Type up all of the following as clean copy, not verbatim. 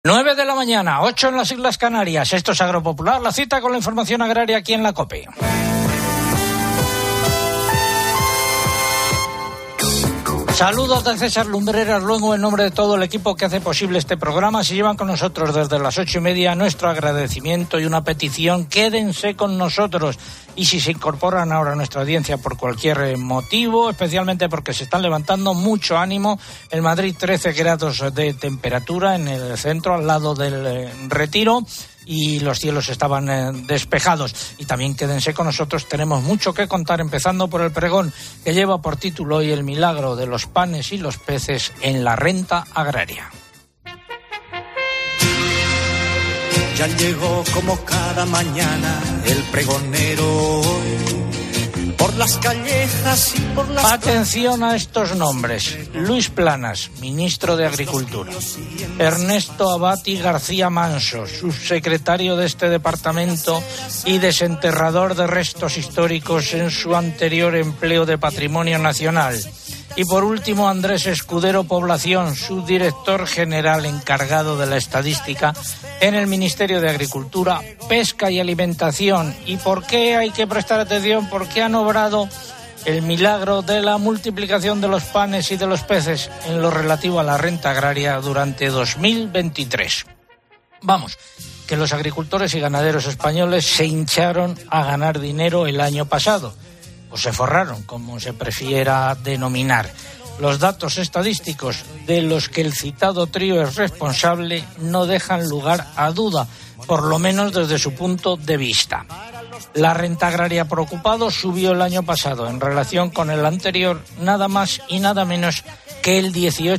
9 de la mañana, 8 en las Islas Canarias. Esto es Agropopular, la cita con la información agraria aquí en la COPE. Saludos de César Lumbreras, luego en nombre de todo el equipo que hace posible este programa. Si llevan con nosotros desde las 8:30, nuestro agradecimiento y una petición: quédense con nosotros. Y si se incorporan ahora a nuestra audiencia por cualquier motivo, especialmente porque se están levantando, mucho ánimo. En Madrid 13 grados de temperatura en el centro, al lado del Retiro, y los cielos estaban despejados. Y también quédense con nosotros, tenemos mucho que contar, empezando por el pregón que lleva por título hoy: el milagro de los panes y los peces en la renta agraria. Ya llegó como cada mañana el pregonero por las callejas y por las... Atención a estos nombres: Luis Planas, ministro de Agricultura; Ernesto Abati García Manso, subsecretario de este departamento y desenterrador de restos históricos en su anterior empleo de Patrimonio Nacional; y por último, Andrés Escudero Población, subdirector general encargado de la estadística en el Ministerio de Agricultura, Pesca y Alimentación. ¿Y por qué hay que prestar atención? Porque han obrado el milagro de la multiplicación de los panes y de los peces en lo relativo a la renta agraria durante 2023. Vamos, que los agricultores y ganaderos españoles se hincharon a ganar dinero el año pasado, o se forraron, como se prefiera denominar. Los datos estadísticos de los que el citado trío es responsable no dejan lugar a duda, por lo menos desde su punto de vista. La renta agraria por ocupado subió el año pasado en relación con el anterior nada más y nada menos que el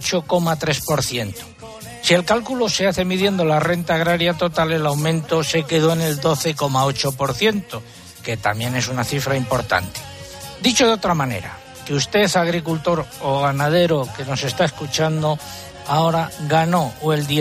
18,3%. Si el cálculo se hace midiendo la renta agraria total, el aumento se quedó en el 12,8%, que también es una cifra importante. Dicho de otra manera, que usted, agricultor o ganadero que nos está escuchando ahora, ganó o el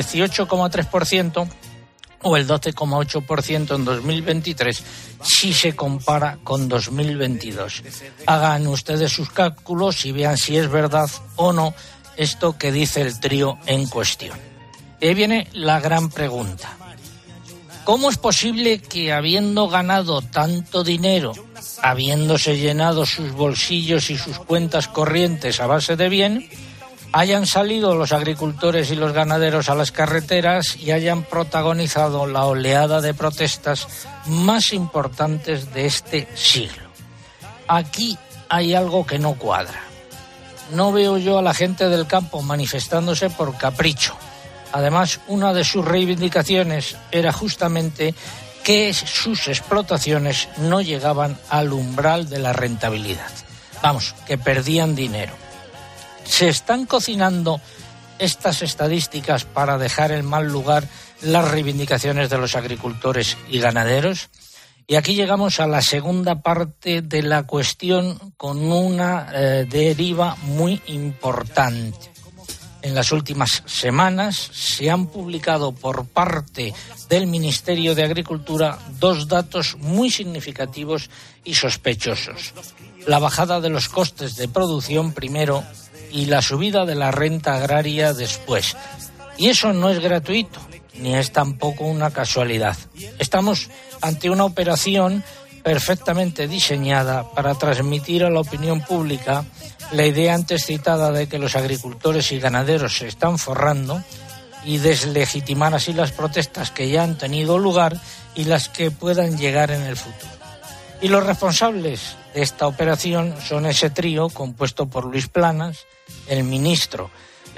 18,3% o el 12,8% en 2023 si se compara con 2022. Hagan ustedes sus cálculos y vean si es verdad o no esto que dice el trío en cuestión. Y ahí viene la gran pregunta: ¿cómo es posible que, habiendo ganado tanto dinero, habiéndose llenado sus bolsillos y sus cuentas corrientes a base de bien, hayan salido los agricultores y los ganaderos a las carreteras y hayan protagonizado la oleada de protestas más importantes de este siglo? Aquí hay algo que no cuadra. No veo yo a la gente del campo manifestándose por capricho. Además, una de sus reivindicaciones era justamente que sus explotaciones no llegaban al umbral de la rentabilidad. Vamos, que perdían dinero. ¿Se están cocinando estas estadísticas para dejar en mal lugar las reivindicaciones de los agricultores y ganaderos? Y aquí llegamos a la segunda parte de la cuestión, con una deriva muy importante. En las últimas semanas se han publicado por parte del Ministerio de Agricultura dos datos muy significativos y sospechosos: la bajada de los costes de producción primero y la subida de la renta agraria después. Y eso no es gratuito, ni es tampoco una casualidad. Estamos ante una operación perfectamente diseñada para transmitir a la opinión pública la idea antes citada de que los agricultores y ganaderos se están forrando, y deslegitimar así las protestas que ya han tenido lugar y las que puedan llegar en el futuro. Y los responsables de esta operación son ese trío compuesto por Luis Planas, el ministro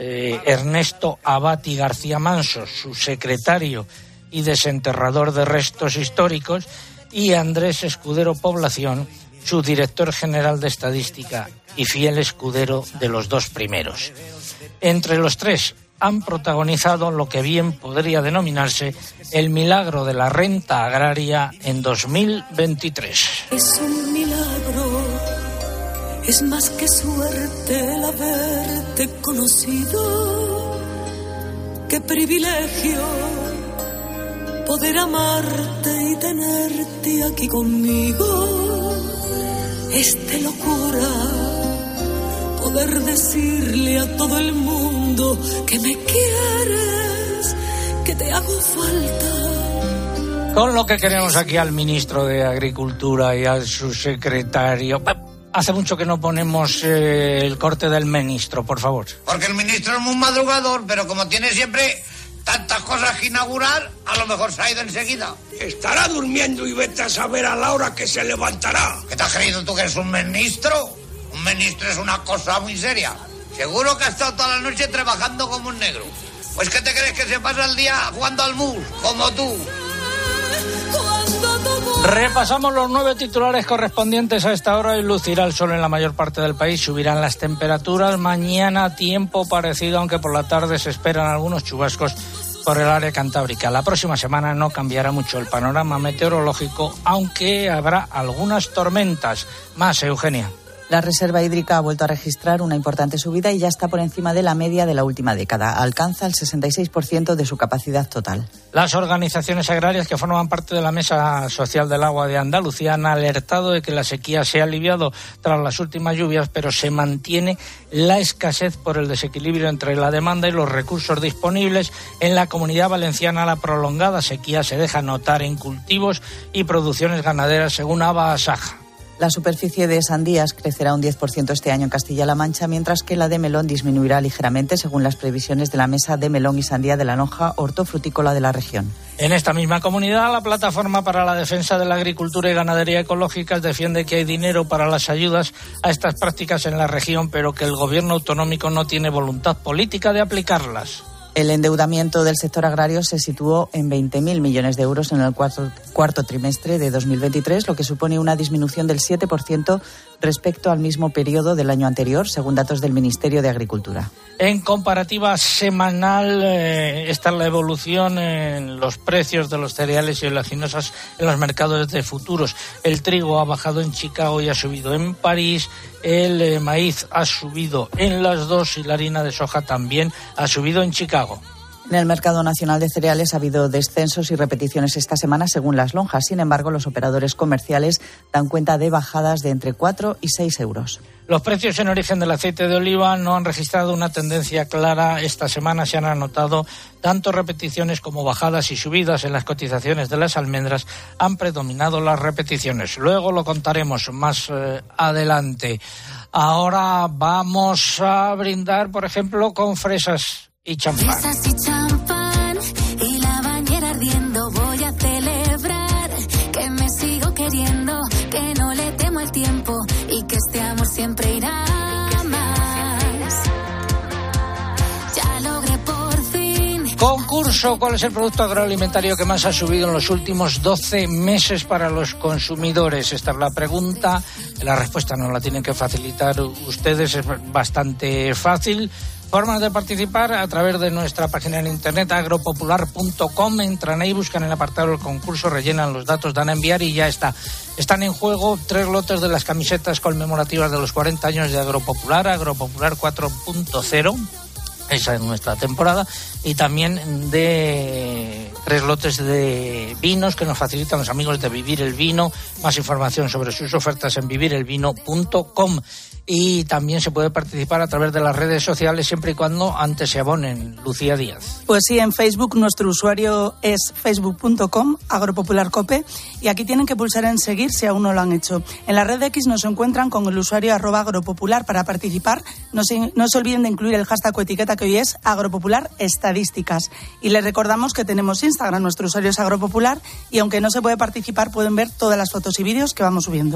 Ernesto Abati García Manso, su secretario y desenterrador de restos históricos, y Andrés Escudero Población, su director general de estadística y fiel escudero de los dos primeros. Entre los tres han protagonizado lo que bien podría denominarse el milagro de la renta agraria en 2023. Es un milagro, es más que suerte el haberte conocido. Qué privilegio poder amarte y tenerte aquí conmigo. Es de locura poder decirle a todo el mundo que me quieres, que te hago falta. Con lo que queremos aquí al ministro de Agricultura y al subsecretario. Hace mucho que no ponemos el corte del ministro, por favor. Porque el ministro es muy madrugador, pero como tiene siempre tantas cosas que inaugurar, a lo mejor se ha ido enseguida. Estará durmiendo y vete a saber a la hora que se levantará. ¿Qué te has creído tú que eres un ministro? Un ministro es una cosa muy seria. Seguro que ha estado toda la noche trabajando como un negro. Pues ¿qué te crees que se pasa el día jugando al mus, como tú? Repasamos los 9 titulares correspondientes a esta hora. Y lucirá el sol en la mayor parte del país, subirán las temperaturas. Mañana tiempo parecido, aunque por la tarde se esperan algunos chubascos por el área cantábrica. La próxima semana no cambiará mucho el panorama meteorológico, aunque habrá algunas tormentas. Más, Eugenia. La reserva hídrica ha vuelto a registrar una importante subida y ya está por encima de la media de la última década. Alcanza el 66% de su capacidad total. Las organizaciones agrarias que forman parte de la Mesa Social del Agua de Andalucía han alertado de que la sequía se ha aliviado tras las últimas lluvias, pero se mantiene la escasez por el desequilibrio entre la demanda y los recursos disponibles. En la Comunidad Valenciana, la prolongada sequía se deja notar en cultivos y producciones ganaderas, según Aba Asaja. La superficie de sandías crecerá un 10% este año en Castilla-La Mancha, mientras que la de melón disminuirá ligeramente, según las previsiones de la Mesa de Melón y Sandía de la lonja hortofrutícola de la región. En esta misma comunidad, la Plataforma para la Defensa de la Agricultura y Ganadería Ecológicas defiende que hay dinero para las ayudas a estas prácticas en la región, pero que el gobierno autonómico no tiene voluntad política de aplicarlas. El endeudamiento del sector agrario se situó en 20.000 millones de euros en el cuarto trimestre de 2023, lo que supone una disminución del 7% respecto al mismo periodo del año anterior, según datos del Ministerio de Agricultura. En comparativa semanal, está la evolución en los precios de los cereales y oleaginosas en los mercados de futuros. El trigo ha bajado en Chicago y ha subido en París. El maíz ha subido en las dos y la harina de soja también ha subido en Chicago. En el mercado nacional de cereales ha habido descensos y repeticiones esta semana según las lonjas. Sin embargo, los operadores comerciales dan cuenta de bajadas de entre 4 y 6 euros. Los precios en origen del aceite de oliva no han registrado una tendencia clara. Esta semana se han anotado tanto repeticiones como bajadas y subidas. En las cotizaciones de las almendras han predominado las repeticiones. Luego lo contaremos más adelante. Ahora vamos a brindar, por ejemplo, con fresas y champán. Fresas y champán y la bañera ardiendo. Voy a celebrar que me sigo queriendo, que no le temo el tiempo y que este amor siempre irá más. Ya logré por fin. Concurso: ¿cuál es el producto agroalimentario que más ha subido en los últimos 12 meses para los consumidores? Esta es la pregunta. La respuesta nos la tienen que facilitar ustedes, es bastante fácil. Formas de participar a través de nuestra página en internet agropopular.com. Entran ahí, buscan el apartado del concurso, rellenan los datos, dan a enviar y ya está. Están en juego 3 lotes de las camisetas conmemorativas de los 40 años de Agropopular, Agropopular 4.0. Esa es nuestra temporada. Y también de 3 lotes de vinos que nos facilitan los amigos de Vivir el Vino. Más información sobre sus ofertas en vivirelvino.com. Y también se puede participar a través de las redes sociales siempre y cuando antes se abonen. Lucía Díaz. Pues sí, en Facebook nuestro usuario es facebook.com agropopularcope y aquí tienen que pulsar en seguir si aún no lo han hecho. En la red X nos encuentran con el usuario @agropopular. Para participar no se olviden de incluir el hashtag o etiqueta que hoy es Agropopular Estadísticas. Y les recordamos que tenemos Instagram, nuestro usuario es Agropopular y aunque no se puede participar pueden ver todas las fotos y vídeos que vamos subiendo.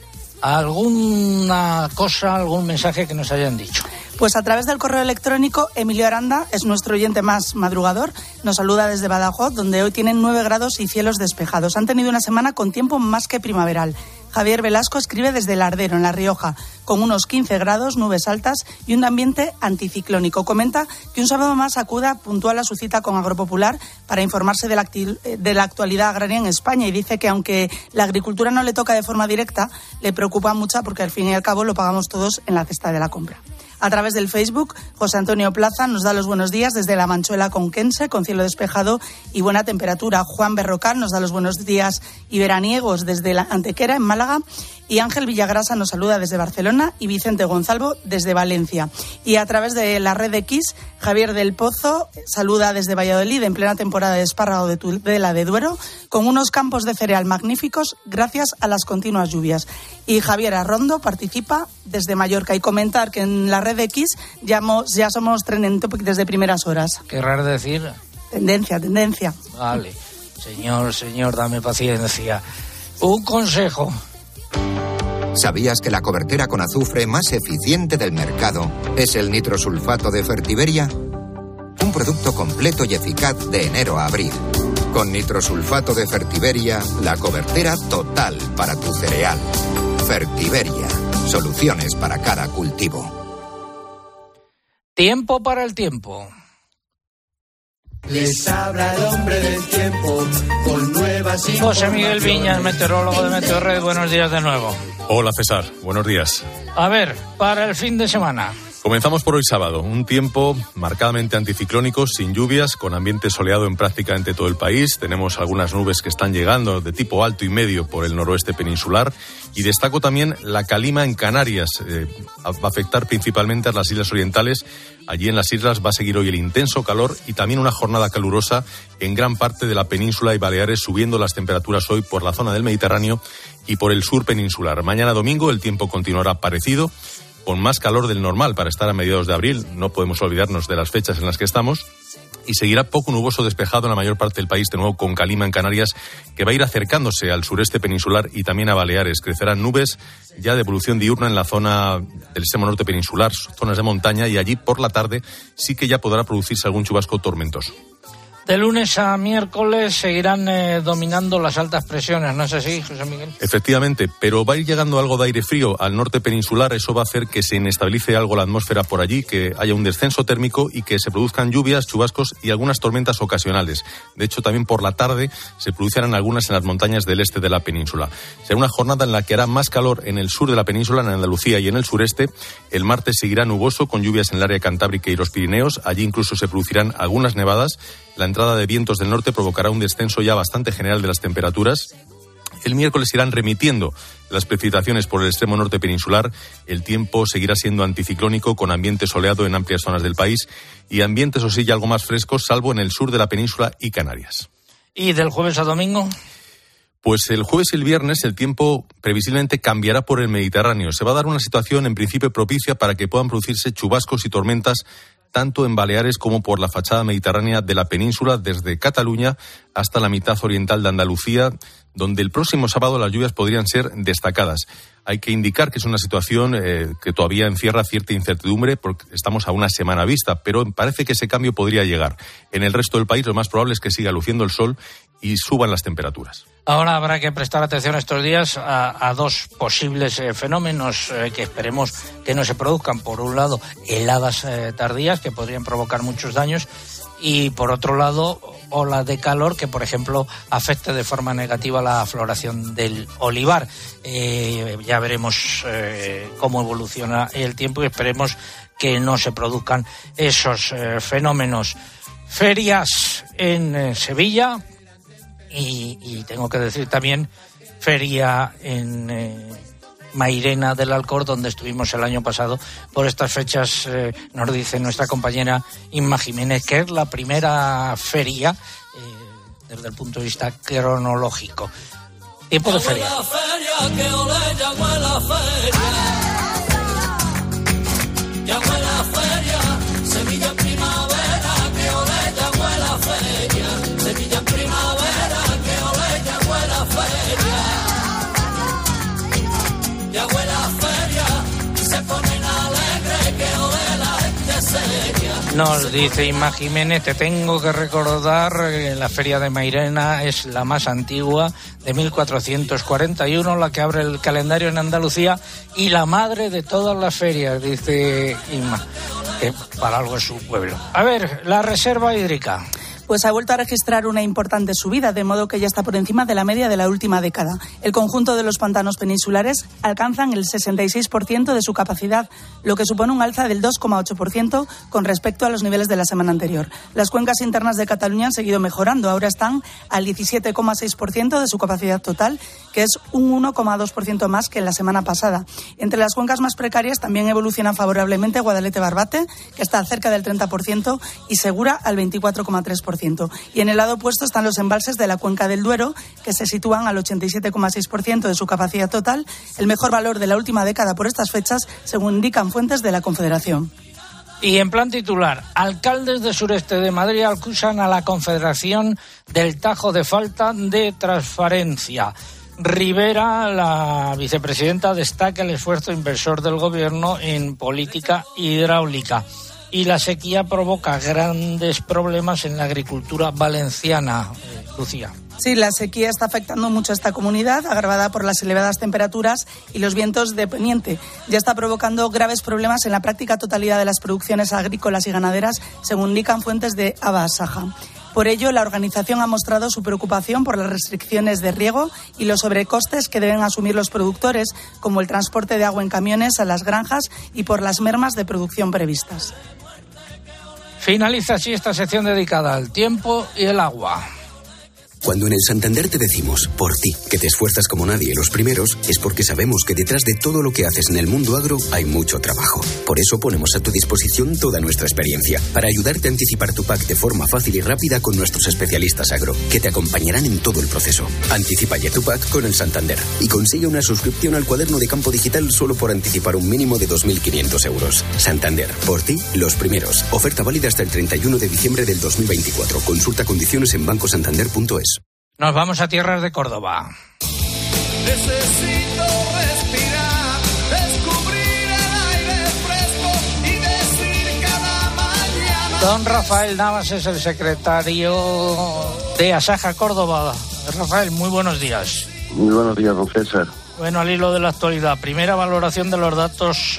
¿Alguna cosa, algún mensaje que nos hayan dicho? Pues a través del correo electrónico, Emilio Aranda es nuestro oyente más madrugador. Nos saluda desde Badajoz, donde hoy tienen 9 grados y cielos despejados. Han tenido una semana con tiempo más que primaveral. Javier Velasco escribe desde El Ardero, en La Rioja, con unos 15 grados, nubes altas y un ambiente anticiclónico. Comenta que un sábado más acuda puntual a su cita con Agropopular para informarse de la actualidad agraria en España y dice que aunque la agricultura no le toca de forma directa, le preocupa mucho porque al fin y al cabo lo pagamos todos en la cesta de la compra. A través del Facebook, José Antonio Plaza nos da los buenos días desde La Manchuela conquense, con cielo despejado y buena temperatura. Juan Berrocal nos da los buenos días y veraniegos desde la Antequera, en Málaga. Y Ángel Villagrasa nos saluda desde Barcelona y Vicente Gonzalvo desde Valencia. Y a través de la red X, Javier del Pozo saluda desde Valladolid en plena temporada de espárrago de Tudela de Duero, con unos campos de cereal magníficos gracias a las continuas lluvias. Y Javier Arrondo participa desde Mallorca. Y comentar que en la red X ya somos trending topic desde primeras horas. ¿Qué raro decir? Tendencia. Vale. Señor, dame paciencia. Un consejo. ¿Sabías que la cobertera con azufre más eficiente del mercado es el nitrosulfato de Fertiberia? Un producto completo y eficaz de enero a abril. Con nitrosulfato de Fertiberia, la cobertera total para tu cereal. Fertiberia, soluciones para cada cultivo. Tiempo para el tiempo. Les habla el hombre del tiempo con nuevas José Miguel Viñas, meteorólogo de Meteorred, buenos días de nuevo. Hola César, buenos días. A ver, para el fin de semana. Comenzamos por hoy sábado, un tiempo marcadamente anticiclónico, sin lluvias, con ambiente soleado en prácticamente todo el país. Tenemos algunas nubes que están llegando de tipo alto y medio por el noroeste peninsular. Y destaco también la calima en Canarias. Va a afectar principalmente a las islas orientales. Allí en las islas va a seguir hoy el intenso calor y también una jornada calurosa en gran parte de la península y Baleares, subiendo las temperaturas hoy por la zona del Mediterráneo y por el sur peninsular. Mañana domingo el tiempo continuará parecido, con más calor del normal para estar a mediados de abril. No podemos olvidarnos de las fechas en las que estamos. Y seguirá poco nuboso despejado en la mayor parte del país, de nuevo con calima en Canarias, que va a ir acercándose al sureste peninsular y también a Baleares. Crecerán nubes ya de evolución diurna en la zona del extremo norte peninsular, zonas de montaña, y allí por la tarde sí que ya podrá producirse algún chubasco tormentoso. De lunes a miércoles seguirán dominando las altas presiones, ¿no es así, José Miguel? Efectivamente, pero va a ir llegando algo de aire frío al norte peninsular. Eso va a hacer que se inestabilice algo la atmósfera por allí, que haya un descenso térmico y que se produzcan lluvias, chubascos y algunas tormentas ocasionales. De hecho, también por la tarde se producirán algunas en las montañas del este de la península. Será una jornada en la que hará más calor en el sur de la península, en Andalucía y en el sureste. El martes seguirá nuboso, con lluvias en el área cantábrica y los Pirineos. Allí incluso se producirán algunas nevadas. La entrada de vientos del norte provocará un descenso ya bastante general de las temperaturas. El miércoles irán remitiendo las precipitaciones por el extremo norte peninsular. El tiempo seguirá siendo anticiclónico, con ambiente soleado en amplias zonas del país y ambientes, o sí, ya algo más frescos, salvo en el sur de la península y Canarias. ¿Y del jueves a domingo? Pues el jueves y el viernes el tiempo previsiblemente cambiará por el Mediterráneo. Se va a dar una situación en principio propicia para que puedan producirse chubascos y tormentas tanto en Baleares como por la fachada mediterránea de la península, desde Cataluña hasta la mitad oriental de Andalucía, donde el próximo sábado las lluvias podrían ser destacadas. Hay que indicar que es una situación que todavía encierra cierta incertidumbre, porque estamos a una semana vista, pero parece que ese cambio podría llegar. En el resto del país lo más probable es que siga luciendo el sol y suban las temperaturas. Ahora habrá que prestar atención estos días a dos posibles fenómenos que esperemos que no se produzcan. Por un lado, heladas tardías que podrían provocar muchos daños, y por otro lado, olas de calor que, por ejemplo, afecte de forma negativa la floración del olivar. Ya veremos cómo evoluciona el tiempo y esperemos que no se produzcan esos fenómenos. Ferias en Sevilla y tengo que decir también feria en Mairena del Alcor, donde estuvimos el año pasado. Por estas fechas nos dice nuestra compañera Inma Jiménez que es la primera feria desde el punto de vista cronológico. Tiempo de feria. Sevilla en primavera, que ole llegó la feria. Sevilla en primavera, que ole llegó la feria. Llegó la feria y se ponen alegres, que ole la gente seria. Nos dice Inma Jiménez, te tengo que recordar que la feria de Mairena es la más antigua, de 1441, la que abre el calendario en Andalucía y la madre de todas las ferias, dice Inma, que para algo es su pueblo. A ver, la reserva hídrica. pues ha vuelto a registrar una importante subida, de modo que ya está por encima de la media de la última década. El conjunto de los pantanos peninsulares alcanzan el 66% de su capacidad, lo que supone un alza del 2,8% con respecto a los niveles de la semana anterior. Las cuencas internas de Cataluña han seguido mejorando, ahora están al 17,6% de su capacidad total, que es un 1,2% más que en la semana pasada. Entre las cuencas más precarias también evolucionan favorablemente Guadalete-Barbate, que está cerca del 30%, y Segura al 24,3%. Y en el lado opuesto están los embalses de la cuenca del Duero, que se sitúan al 87,6% de su capacidad total, el mejor valor de la última década por estas fechas, según indican fuentes de la Confederación. Y en plan titular, alcaldes del sureste de Madrid acusan a la Confederación del Tajo de falta de transparencia. Rivera, la vicepresidenta, destaca el esfuerzo inversor del Gobierno en política hidráulica. Y la sequía provoca grandes problemas en la agricultura valenciana. Lucía. Sí, la sequía está afectando mucho a esta comunidad, agravada por las elevadas temperaturas y los vientos de poniente. Ya está provocando graves problemas en la práctica totalidad de las producciones agrícolas y ganaderas, según indican fuentes de Abasaja. Por ello, la organización ha mostrado su preocupación por las restricciones de riego y los sobrecostes que deben asumir los productores, como el transporte de agua en camiones a las granjas y por las mermas de producción previstas. Finaliza así esta sección dedicada al tiempo y el agua. Cuando en el Santander te decimos, por ti, que te esfuerzas como nadie los primeros, es porque sabemos que detrás de todo lo que haces en el mundo agro hay mucho trabajo. Por eso ponemos a tu disposición toda nuestra experiencia, para ayudarte a anticipar tu PAC de forma fácil y rápida con nuestros especialistas agro, que te acompañarán en todo el proceso. Anticipa ya tu PAC con el Santander y consigue una suscripción al cuaderno de campo digital solo por anticipar un mínimo de 2.500 euros. Santander, por ti, los primeros. Oferta válida hasta el 31 de diciembre del 2024. Consulta condiciones en bancosantander.es. Nos vamos a tierras de Córdoba. Necesito respirar, descubrir el aire fresco y decir cada mañana. Don Rafael Navas es el secretario de Asaja Córdoba. Rafael, muy buenos días. Muy buenos días, don César. Bueno, al hilo de la actualidad, primera valoración de los datos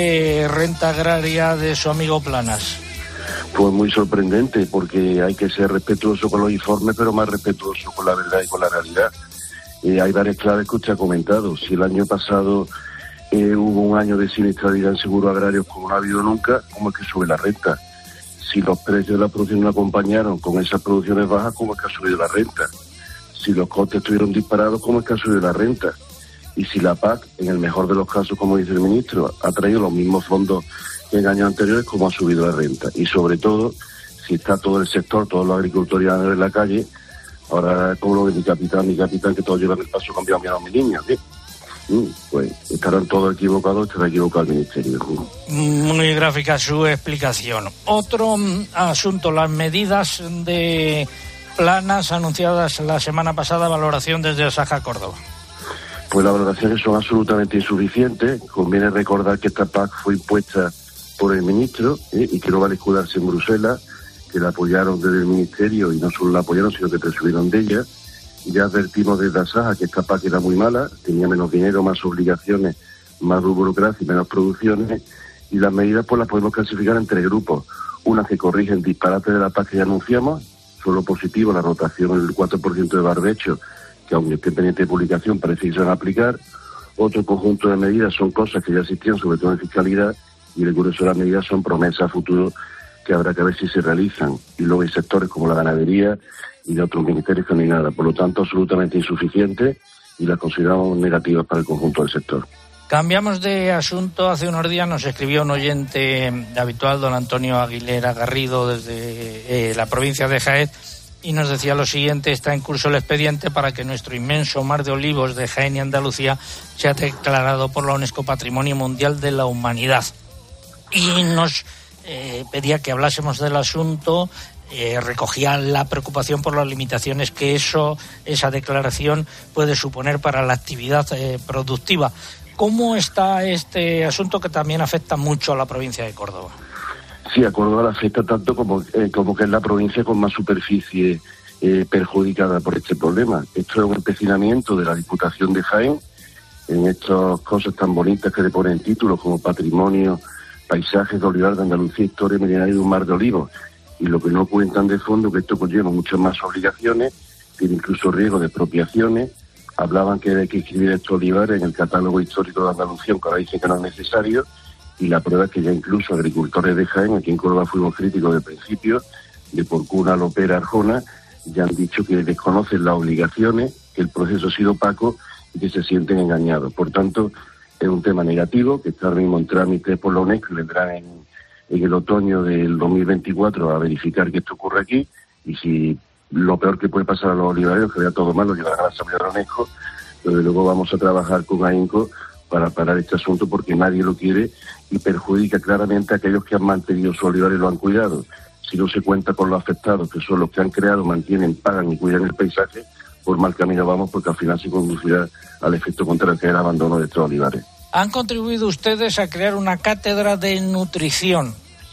de renta agraria de su amigo Planas. Pues muy sorprendente, porque hay que ser respetuoso con los informes, pero más respetuoso con la verdad y con la realidad. Hay varias claves que usted ha comentado. Si el año pasado hubo un año de siniestralidad en seguros agrarios como no ha habido nunca, ¿cómo es que sube la renta? Si los precios de la producción no acompañaron con esas producciones bajas, ¿cómo es que ha subido la renta? Si los costes estuvieron disparados, ¿cómo es que ha subido la renta? Y si la PAC, en el mejor de los casos, como dice el ministro, ha traído los mismos fondos que en años anteriores, ¿cómo ha subido la renta? Y sobre todo, si está todo el sector, todos los agricultores en la calle, ahora como lo de mi capitán, que todos llevan el paso cambiado a mi niña, ¿sí? Pues estarán todos equivocados, estará equivocado el ministerio. Muy gráfica su explicación. Otro asunto, las medidas de Planas anunciadas la semana pasada, valoración desde Asaja Córdoba. Pues las valoraciones son absolutamente insuficientes. Conviene recordar que esta PAC fue impuesta por el ministro y que no vale escudarse en Bruselas, que la apoyaron desde el ministerio y no solo la apoyaron, sino que presumieron de ella. Ya advertimos desde Asaja que esta PAC era muy mala, tenía menos dinero, más obligaciones, más burocracia y menos producciones, y las medidas pues las podemos clasificar en tres grupos. Unas que corrigen disparate de la PAC que ya anunciamos, solo positivo la rotación del 4% de barbecho, que aunque esté pendiente de publicación parece que se van a aplicar. Otro conjunto de medidas son cosas que ya existían, sobre todo en fiscalidad, y el grueso de las medidas son promesas a futuro que habrá que ver si se realizan. Y luego hay sectores como la ganadería y de otros ministerios que no hay nada. Por lo tanto, absolutamente insuficiente y las consideramos negativas para el conjunto del sector. Cambiamos de asunto. Hace unos días nos escribió un oyente habitual, don Antonio Aguilera Garrido, desde la provincia de Jaén, y nos decía lo siguiente: está en curso el expediente para que nuestro inmenso mar de olivos de Jaén y Andalucía sea declarado por la UNESCO Patrimonio Mundial de la Humanidad. Y nos pedía que hablásemos del asunto, recogía la preocupación por las limitaciones que esa declaración puede suponer para la actividad productiva. ¿Cómo está este asunto que también afecta mucho a la provincia de Córdoba? Sí, a Córdoba le afecta tanto como que es la provincia con más superficie perjudicada por este problema. Esto es un empecinamiento de la Diputación de Jaén en estas cosas tan bonitas que le ponen títulos como patrimonio, paisajes de olivar de Andalucía, historia milenaria de un mar de olivos. y lo que no cuentan de fondo que esto conlleva muchas más obligaciones, tiene incluso riesgo de expropiaciones. Hablaban que hay que inscribir estos olivares en el catálogo histórico de Andalucía, que ahora dicen que no es necesario, y la prueba es que ya incluso agricultores de Jaén, aquí en Córdoba fuimos críticos de principio, de Porcuna, Lopera, Arjona, ya han dicho que desconocen las obligaciones, que el proceso ha sido opaco y que se sienten engañados. Por tanto, es un tema negativo que está ahora mismo en trámite por la UNESCO y vendrán en el otoño del 2024 a verificar que esto ocurre aquí, y si lo peor que puede pasar a los olivareros, que vea todo mal, lo llevarán a la Asamblea de la UNESCO, pero luego vamos a trabajar con AENCO para parar este asunto porque nadie lo quiere y perjudica claramente a aquellos que han mantenido su olivar y lo han cuidado. Si no se cuenta con los afectados, que son los que han creado, mantienen, pagan y cuidan el paisaje, por mal camino vamos, porque al final se conducirá al efecto contrario, que es el abandono de estos olivares. Han contribuido ustedes a crear una cátedra de nutrición.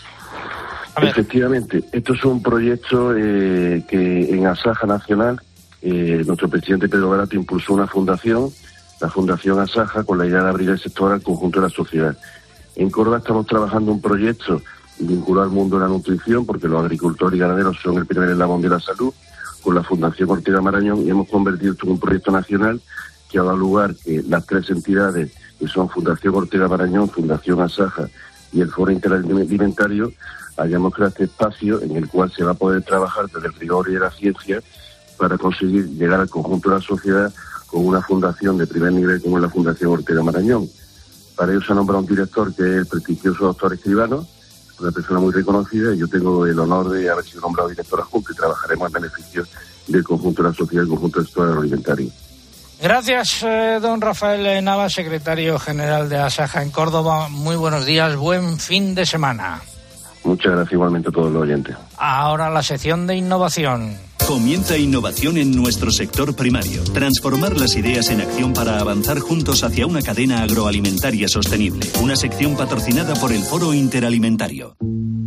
Efectivamente, esto es un proyecto que en Asaja Nacional, nuestro presidente Pedro Barato impulsó una fundación, la Fundación Asaja, con la idea de abrir el sector al conjunto de la sociedad. En Córdoba estamos trabajando un proyecto vinculado al mundo de la nutrición, porque los agricultores y ganaderos son el primer eslabón de la salud, con la Fundación Ortega Marañón, y hemos convertido esto en un proyecto nacional que ha dado lugar que las tres entidades, que son Fundación Ortega Marañón, Fundación Asaja y el Foro Interalimentario, hayamos creado este espacio en el cual se va a poder trabajar desde el rigor y de la ciencia para conseguir llegar al conjunto de la sociedad con una fundación de primer nivel como es la Fundación Ortega Marañón. Para ello se ha nombrado un director que es el prestigioso doctor Escribano, una persona muy reconocida, y yo tengo el honor de haber sido nombrado director adjunto y trabajaremos en beneficio del conjunto de la sociedad y del conjunto del sector agroalimentario. Gracias, don Rafael Navas, secretario general de Asaja en Córdoba. Muy buenos días, buen fin de semana. Muchas gracias igualmente a todos los oyentes. Ahora la sección de innovación. Comienza innovación en nuestro sector primario. Transformar las ideas en acción para avanzar juntos hacia una cadena agroalimentaria sostenible. Una sección patrocinada por el Foro Interalimentario.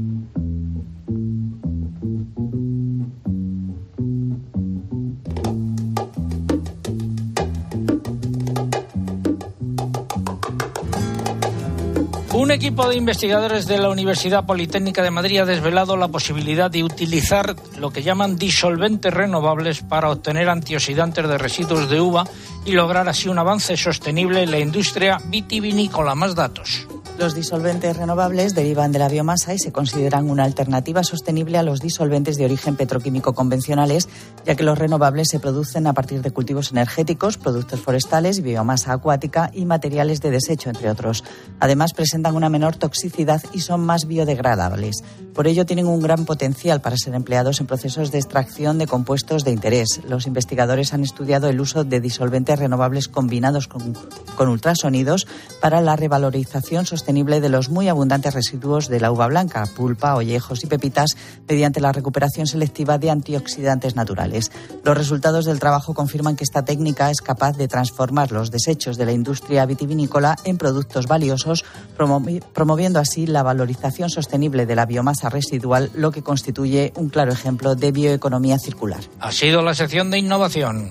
Un equipo de investigadores de la Universidad Politécnica de Madrid ha desvelado la posibilidad de utilizar lo que llaman disolventes renovables para obtener antioxidantes de residuos de uva y lograr así un avance sostenible en la industria vitivinícola. Más datos. Los disolventes renovables derivan de la biomasa y se consideran una alternativa sostenible a los disolventes de origen petroquímico convencionales, ya que los renovables se producen a partir de cultivos energéticos, productos forestales, biomasa acuática y materiales de desecho, entre otros. Además, presentan una menor toxicidad y son más biodegradables. Por ello, tienen un gran potencial para ser empleados en procesos de extracción de compuestos de interés. Los investigadores han estudiado el uso de disolventes renovables combinados con ultrasonidos para la revalorización sostenible de los muy abundantes residuos de la uva blanca, pulpa, ollejos y pepitas, mediante la recuperación selectiva de antioxidantes naturales. Los resultados del trabajo confirman que esta técnica es capaz de transformar los desechos de la industria vitivinícola en productos valiosos, promoviendo así la valorización sostenible de la biomasa residual, lo que constituye un claro ejemplo de bioeconomía circular. Ha sido la sección de innovación.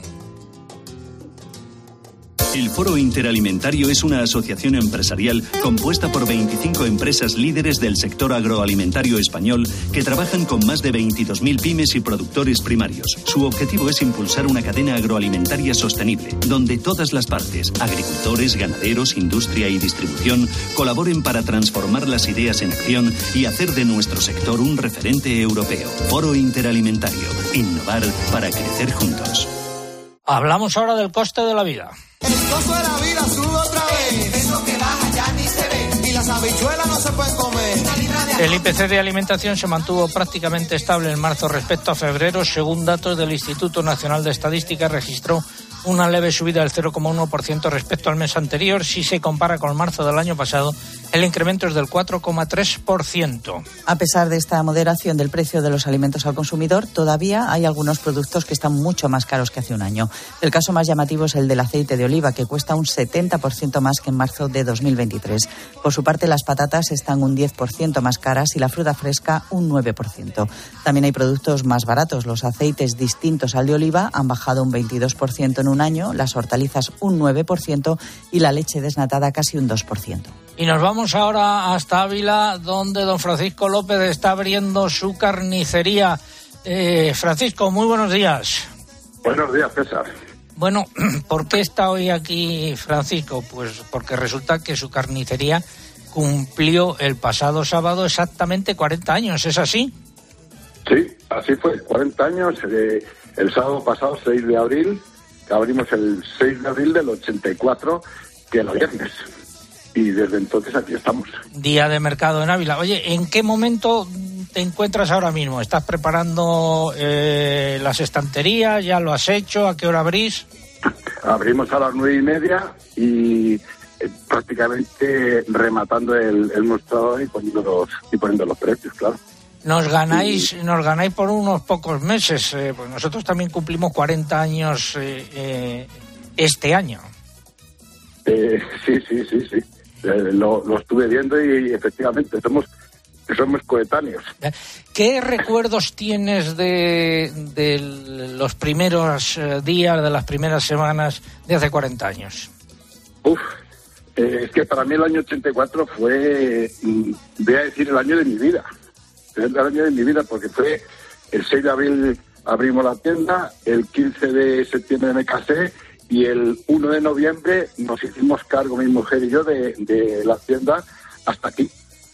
El Foro Interalimentario es una asociación empresarial compuesta por 25 empresas líderes del sector agroalimentario español que trabajan con más de 22.000 pymes y productores primarios. Su objetivo es impulsar una cadena agroalimentaria sostenible, donde todas las partes, agricultores, ganaderos, industria y distribución, colaboren para transformar las ideas en acción y hacer de nuestro sector un referente europeo. Foro Interalimentario. Innovar para crecer juntos. Hablamos ahora del coste de la vida. El costo de la vida sube otra vez. Eso que baja ya ni se ve. Y las habichuelas no se pueden comer. El IPC de alimentación se mantuvo prácticamente estable en marzo respecto a febrero. Según datos del Instituto Nacional de Estadística, registró una leve subida del 0,1% respecto al mes anterior. Si se compara con marzo del año pasado, el incremento es del 4,3%. A pesar de esta moderación del precio de los alimentos al consumidor, todavía hay algunos productos que están mucho más caros que hace un año. El caso más llamativo es el del aceite de oliva, que cuesta un 70% más que en marzo de 2023. Por su parte, las patatas están un 10% más caras y la fruta fresca un 9%. También hay productos más baratos. Los aceites distintos al de oliva han bajado un 22% en un año, las hortalizas un 9% y la leche desnatada casi un 2%. Y nos vamos ahora hasta Ávila, donde don Francisco López está abriendo su carnicería. Francisco, muy buenos días. Buenos días, César. Bueno, ¿por qué está hoy aquí Francisco? Pues porque resulta que su carnicería cumplió el pasado sábado exactamente 40 años, ¿es así? Sí, así fue, 40 años, el sábado pasado, 6 de abril, que abrimos el 6 de abril del 84, que era viernes. Y desde entonces aquí estamos. Día de mercado en Ávila. Oye, ¿en qué momento te encuentras ahora mismo? ¿Estás preparando las estanterías? ¿Ya lo has hecho? ¿A qué hora abrís? Abrimos a las 9:30 y prácticamente rematando el mostrador y poniendo los precios, claro. Nos ganáis por unos pocos meses. Pues nosotros también cumplimos 40 años este año. Sí. Lo estuve viendo y efectivamente somos coetáneos. ¿Qué recuerdos tienes de los primeros días, de las primeras semanas de hace 40 años? Es que para mí el año 84 fue, voy a decir, el año de mi vida. El año de mi vida porque fue el 6 de abril abrimos la tienda, el 15 de septiembre me casé y el 1 de noviembre nos hicimos cargo, mi mujer y yo, de la tienda hasta aquí.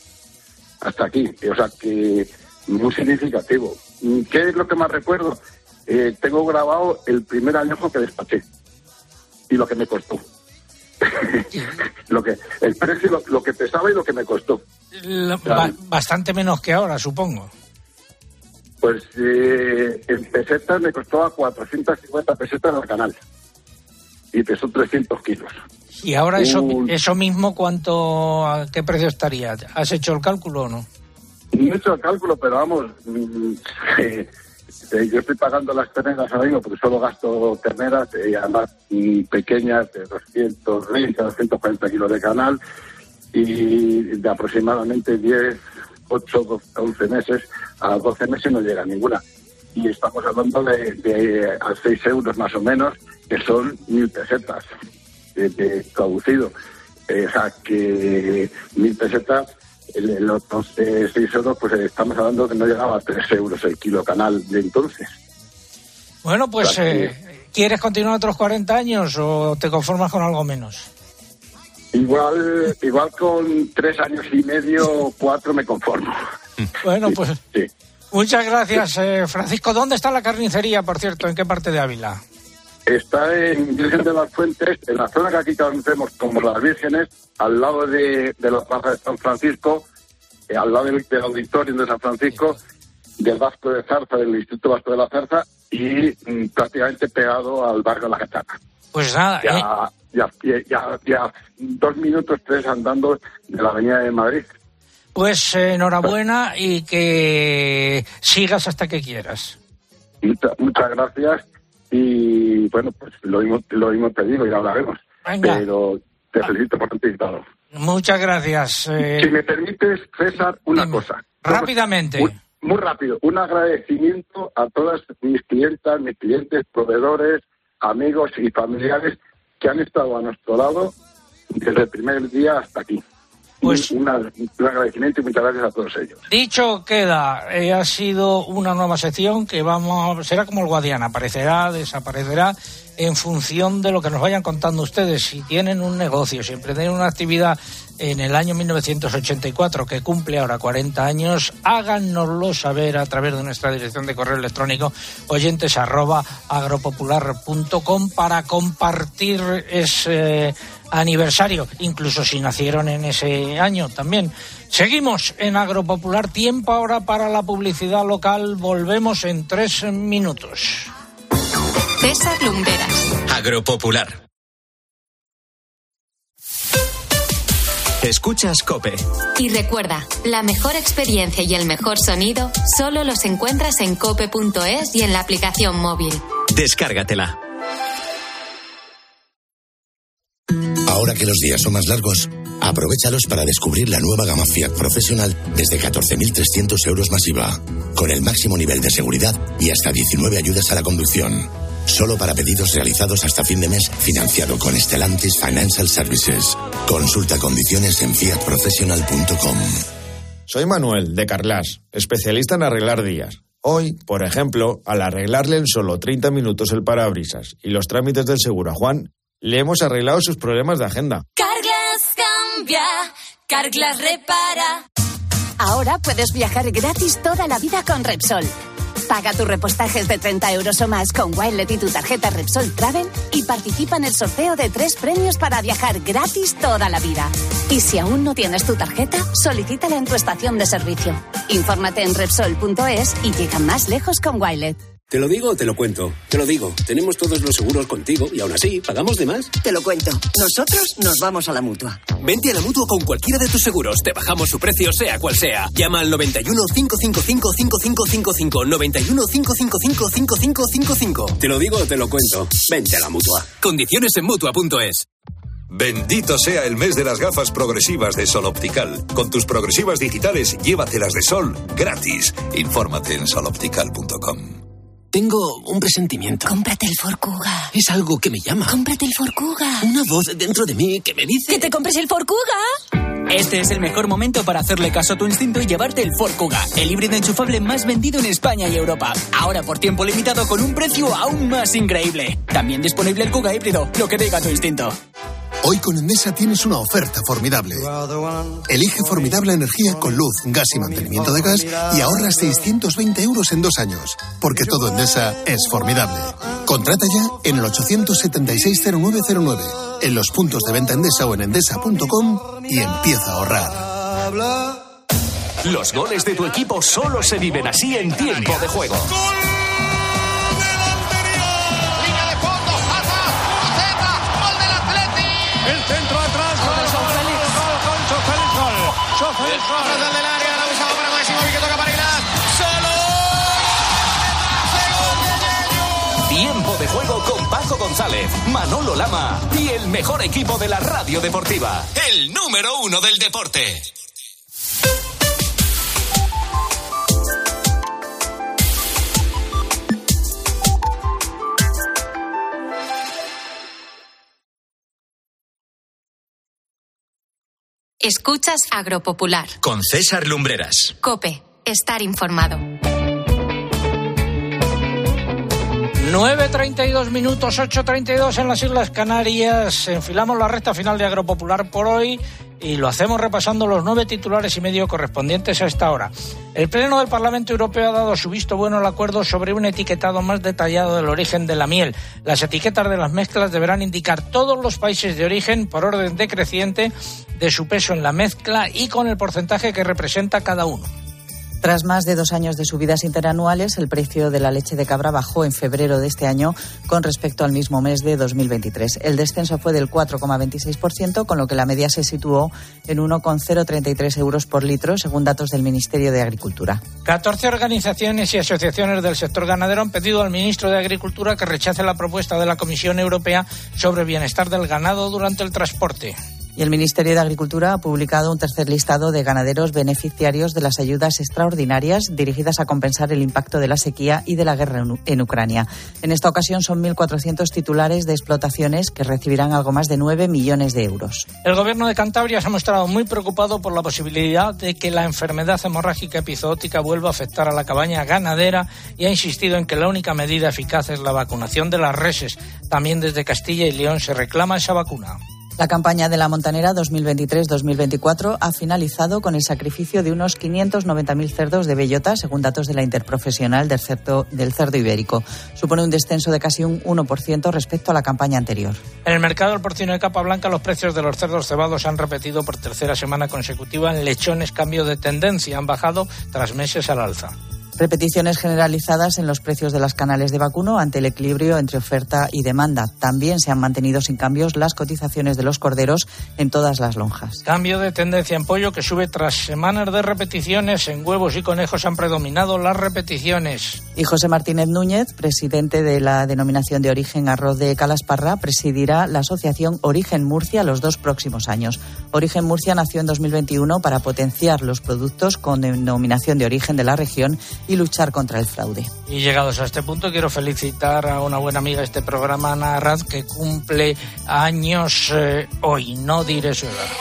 O sea que muy significativo. ¿Qué es lo que más recuerdo? Tengo grabado el primer añojo que despaché y lo que me costó. El precio, lo que pesaba y lo que me costó. Bastante menos que ahora, supongo. Pues en pesetas me costó a 450 pesetas al canal. Y pesó 300 kilos. ¿Y ahora eso mismo a qué precio estaría? ¿Has hecho el cálculo o no? No he hecho el cálculo, pero vamos, yo estoy pagando las terneras ahora mismo porque solo gasto terneras, y además pequeñas, de 220 a 240 kilos de canal, y de aproximadamente 10, 8, 11 meses, a 12 meses no llega ninguna. Y estamos hablando de a 6 euros más o menos, que son 1.000 pesetas de traducido. O sea que 1.000 pesetas, los 6 euros, pues estamos hablando que no llegaba a 3 euros el kilo canal de entonces. Bueno, pues ¿quieres continuar otros 40 años o te conformas con algo menos? Igual con 3 años y medio, 4 me conformo. Bueno, pues sí. Muchas gracias, Francisco. ¿Dónde está la carnicería, por cierto? ¿En qué parte de Ávila? Está en Virgen de las Fuentes, en la zona que aquí conocemos como Las Vírgenes, al lado de la plaza de San Francisco, al lado del auditorio de San Francisco, del Vasco de Zarza, del Instituto Vasco de la Zarza, y prácticamente pegado al barrio de La Gitana. Pues nada, ya 2 minutos, 3 andando de la Avenida de Madrid. Pues enhorabuena y que sigas hasta que quieras. Muchas gracias y bueno, pues lo mismo te digo y lo hablaremos. Venga. Pero te felicito por anticipado. Muchas gracias. Si me permites, César, una cosa. Rápidamente. Muy rápido. Un agradecimiento a todas mis clientas, mis clientes, proveedores, amigos y familiares que han estado a nuestro lado desde el primer día hasta aquí. Pues un agradecimiento y muchas gracias a todos ellos. Dicho queda, ha sido una nueva sección que será como el Guadiana, aparecerá, desaparecerá en función de lo que nos vayan contando ustedes. Si tienen un negocio, si emprenden una actividad en el año 1984, que cumple ahora 40 años, háganoslo saber a través de nuestra dirección de correo electrónico oyentes@agropopular.com para compartir ese aniversario, incluso si nacieron en ese año también. Seguimos en Agropopular, tiempo ahora para la publicidad local, volvemos en 3 minutos. César Lumberas. Agropopular. Escuchas COPE. Y recuerda, la mejor experiencia y el mejor sonido solo los encuentras en cope.es y en la aplicación móvil. Descárgatela. Ahora que los días son más largos, aprovéchalos para descubrir la nueva gama Fiat Professional desde 14.300 euros más IVA, con el máximo nivel de seguridad y hasta 19 ayudas a la conducción. Solo para pedidos realizados hasta fin de mes, financiado con Stellantis Financial Services. Consulta condiciones en fiatprofessional.com. Soy Manuel, de Carglass, especialista en arreglar días. Hoy, por ejemplo, al arreglarle en solo 30 minutos el parabrisas y los trámites del seguro a Juan, le hemos arreglado sus problemas de agenda. Carglass cambia, Carglass repara. Ahora puedes viajar gratis toda la vida con Repsol. Paga tus repostajes de 30 euros o más con Wilet y tu tarjeta Repsol Travel y participa en el sorteo de 3 premios para viajar gratis toda la vida. Y si aún no tienes tu tarjeta, solicítala en tu estación de servicio. Infórmate en Repsol.es y llega más lejos con Wilet. ¿Te lo digo o te lo cuento? Te lo digo. Tenemos todos los seguros contigo y aún así, ¿pagamos de más? Te lo cuento. Nosotros nos vamos a la Mutua. Vente a la Mutua con cualquiera de tus seguros. Te bajamos su precio, sea cual sea. Llama al 91 555 5555. 91 555 5555. Te lo digo o te lo cuento. Vente a la Mutua. Condiciones en Mutua.es. Bendito sea el mes de las gafas progresivas de Sol Optical. Con tus progresivas digitales, llévatelas de sol gratis. Infórmate en soloptical.com. Tengo un presentimiento. Cómprate el Ford Kuga. Es algo que me llama. Cómprate el Ford Kuga. Una voz dentro de mí que me dice... ¡Que te compres el Ford Kuga! Este es el mejor momento para hacerle caso a tu instinto y llevarte el Ford Kuga, el híbrido enchufable más vendido en España y Europa. Ahora por tiempo limitado con un precio aún más increíble. También disponible el Kuga híbrido, lo que diga tu instinto. Hoy con Endesa tienes una oferta formidable. Elige formidable energía con luz, gas y mantenimiento de gas y ahorras 620 euros en 2 años. Porque todo Endesa es formidable. Contrata ya en el 876-0909, en los puntos de venta Endesa o en endesa.com y empieza a ahorrar. Los goles de tu equipo solo se viven así en tiempo de juego. El centro atrás, gol del área, la usaba para Máximo y que toca para Iglás. ¡Solo! Tiempo de juego con Paco González, Manolo Lama y el mejor equipo de la radio deportiva. El número 1 del deporte. Escuchas Agropopular. Con César Lumbreras. COPE. Estar informado. 9:32 minutos, 8:32 en las Islas Canarias. Enfilamos la recta final de Agropopular por hoy y lo hacemos repasando los 9 titulares y medio correspondientes a esta hora. El Pleno del Parlamento Europeo ha dado su visto bueno al acuerdo sobre un etiquetado más detallado del origen de la miel. Las etiquetas de las mezclas deberán indicar todos los países de origen por orden decreciente de su peso en la mezcla y con el porcentaje que representa cada uno. Tras más de 2 años de subidas interanuales, el precio de la leche de cabra bajó en febrero de este año con respecto al mismo mes de 2023. El descenso fue del 4,26%, con lo que la media se situó en 1,033 euros por litro, según datos del Ministerio de Agricultura. 14 organizaciones y asociaciones del sector ganadero han pedido al ministro de Agricultura que rechace la propuesta de la Comisión Europea sobre bienestar del ganado durante el transporte. Y el Ministerio de Agricultura ha publicado un tercer listado de ganaderos beneficiarios de las ayudas extraordinarias dirigidas a compensar el impacto de la sequía y de la guerra en Ucrania. En esta ocasión son 1.400 titulares de explotaciones que recibirán algo más de 9 millones de euros. El Gobierno de Cantabria se ha mostrado muy preocupado por la posibilidad de que la enfermedad hemorrágica epizootica vuelva a afectar a la cabaña ganadera y ha insistido en que la única medida eficaz es la vacunación de las reses. También desde Castilla y León se reclama esa vacuna. La campaña de la montanera 2023-2024 ha finalizado con el sacrificio de unos 590.000 cerdos de bellota, según datos de la Interprofesional del Cerdo Ibérico. Supone un descenso de casi un 1% respecto a la campaña anterior. En el mercado del porcino de capa blanca, los precios de los cerdos cebados han repetido por tercera semana consecutiva. En lechones, cambio de tendencia, han bajado tras meses al alza. Repeticiones generalizadas en los precios de las canales de vacuno ante el equilibrio entre oferta y demanda. También se han mantenido sin cambios las cotizaciones de los corderos en todas las lonjas. Cambio de tendencia en pollo que sube tras semanas de repeticiones. En huevos y conejos han predominado las repeticiones. Y José Martínez Núñez, presidente de la denominación de origen Arroz de Calasparra, presidirá la asociación Origen Murcia los 2 próximos años. Origen Murcia nació en 2021 para potenciar los productos con denominación de origen de la región y y luchar contra el fraude. Y llegados a este punto, quiero felicitar a una buena amiga de este programa, Ana Arraz, que cumple años hoy. No diré su edad.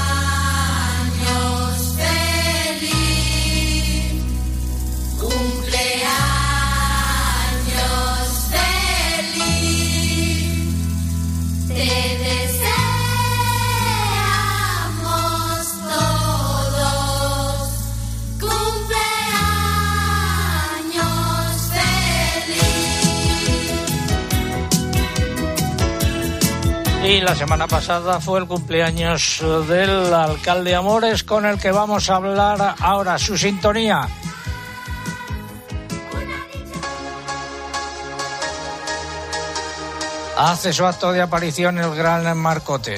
Y la semana pasada fue el cumpleaños del alcalde Amores, con el que vamos a hablar ahora. Su sintonía. Hace su acto de aparición el gran Marcote.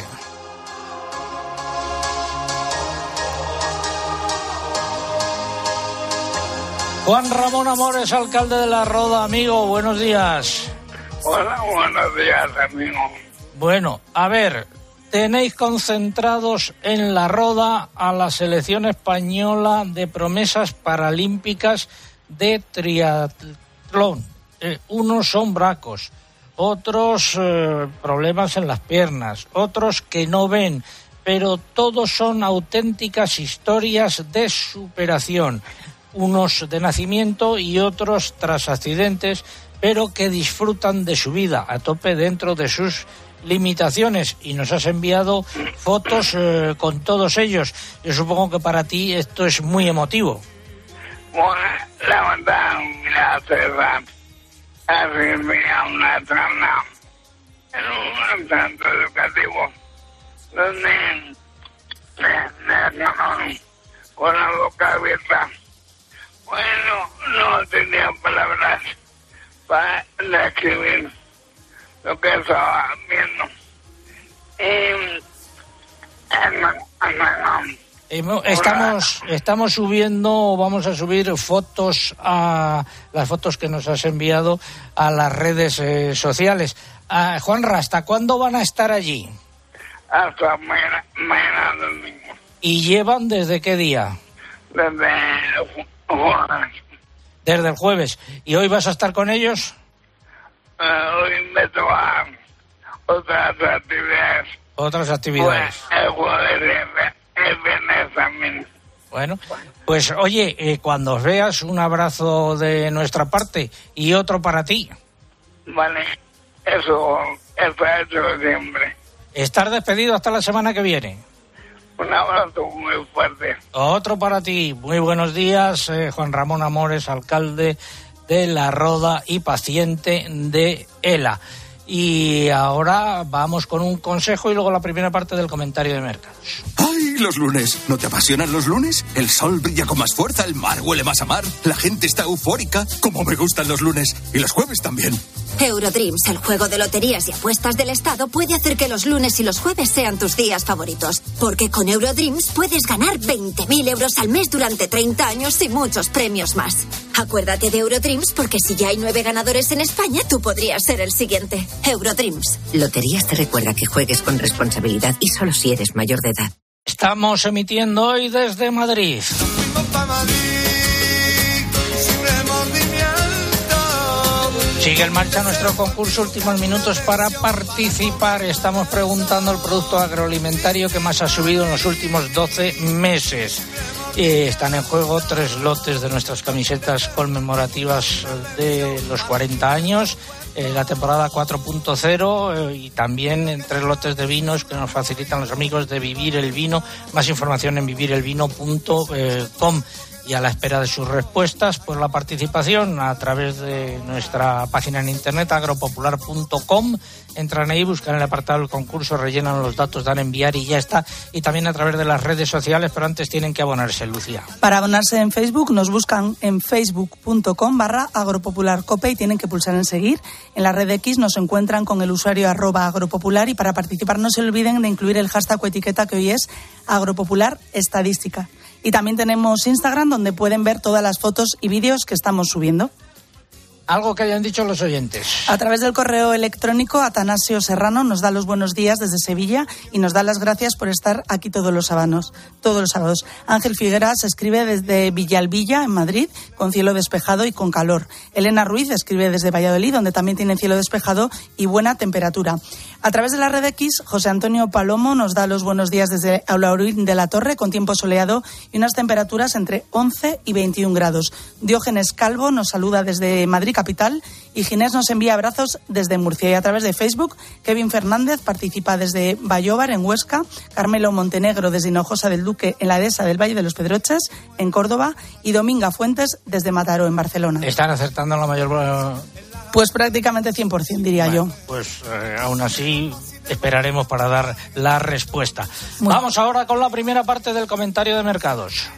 Juan Ramón Amores, alcalde de La Roda. Amigo, buenos días. Hola, buenos días, amigo. Bueno, a ver, tenéis concentrados en La Roda a la selección española de promesas paralímpicas de triatlón. Unos son bracos, otros problemas en las piernas, otros que no ven, pero todos son auténticas historias de superación, unos de nacimiento y otros tras accidentes, pero que disfrutan de su vida a tope dentro de sus limitaciones, y nos has enviado fotos con todos ellos. Yo supongo que para ti esto es muy emotivo. Bueno, la verdad, mira, César, asistía a una charla en un centro educativo donde me dejaron con la boca abierta. Bueno, no tenía palabras para describir lo que estaba viendo. Estamos subiendo, vamos a subir fotos, a las fotos que nos has enviado a las redes sociales. Juanra, ¿hasta cuándo van a estar allí? Hasta mañana domingo. ¿Y llevan desde qué día? Desde el jueves. Desde el jueves. ¿Y hoy vas a estar con ellos? Hoy me toca otras actividades. Otras actividades. El jueves, el viernes también. Bueno, pues oye, cuando os veas, un abrazo de nuestra parte y otro para ti. Vale, eso está hecho siempre. Estar despedido hasta la semana que viene. Un abrazo muy fuerte. Otro para ti. Muy buenos días, Juan Ramón Amores, alcalde de La Roda y paciente de ELA. Y ahora vamos con un consejo y luego la primera parte del comentario de mercados. ¡Ay, los lunes! ¿No te apasionan los lunes? El sol brilla con más fuerza, el mar huele más a mar, la gente está eufórica. ¡Cómo me gustan los lunes! Y los jueves también. Eurodreams, el juego de loterías y apuestas del Estado, puede hacer que los lunes y los jueves sean tus días favoritos. Porque con Eurodreams puedes ganar 20.000 euros al mes durante 30 años y muchos premios más. Acuérdate de Eurodreams, porque si ya hay 9 ganadores en España, tú podrías ser el siguiente. Eurodreams. Loterías te recuerda que juegues con responsabilidad y solo si eres mayor de edad. Estamos emitiendo hoy desde Madrid. Sigue en marcha nuestro concurso Últimos Minutos para participar. Estamos preguntando el producto agroalimentario que más ha subido en los últimos 12 meses. Están en juego 3 lotes de nuestras camisetas conmemorativas de los 40 años, la temporada 4.0 y también 3 lotes de vinos que nos facilitan los amigos de Vivir el Vino. Más información en vivirelvino.com. Y a la espera de sus respuestas, pues la participación a través de nuestra página en internet agropopular.com. Entran ahí, buscan el apartado del concurso, rellenan los datos, dan a enviar y ya está. Y también a través de las redes sociales, pero antes tienen que abonarse, Lucía. Para abonarse en Facebook, nos buscan en facebook.com/agropopularcope y tienen que pulsar en seguir. En la red X nos encuentran con el usuario @agropopular y para participar no se olviden de incluir el hashtag o etiqueta que hoy es Agropopular Estadística. Y también tenemos Instagram, donde pueden ver todas las fotos y vídeos que estamos subiendo. algo que hayan dicho los oyentes. A través del correo electrónico, Atanasio Serrano nos da los buenos días desde Sevilla y nos da las gracias por estar aquí todos los sábados. Ángel Figueras escribe desde Villalbilla, en Madrid, con cielo despejado y con calor. Elena Ruiz escribe desde Valladolid, donde también tiene cielo despejado y buena temperatura. A través de la red X, José Antonio Palomo nos da los buenos días desde Aulaurín de la Torre, con tiempo soleado y unas temperaturas entre 11 y 21 grados. Diógenes Calvo nos saluda desde Madrid capital y Ginés nos envía abrazos desde Murcia. Y a través de Facebook, Kevin Fernández participa desde Bayóvar, en Huesca, Carmelo Montenegro desde Hinojosa del Duque, en la dehesa del Valle de los Pedroches, en Córdoba, y Dominga Fuentes desde Mataró, en Barcelona. ¿Están acertando la mayor...? Pues prácticamente 100%, diría yo. Pues aún así esperaremos para dar la respuesta. Bueno. Vamos ahora con la primera parte del comentario de mercados.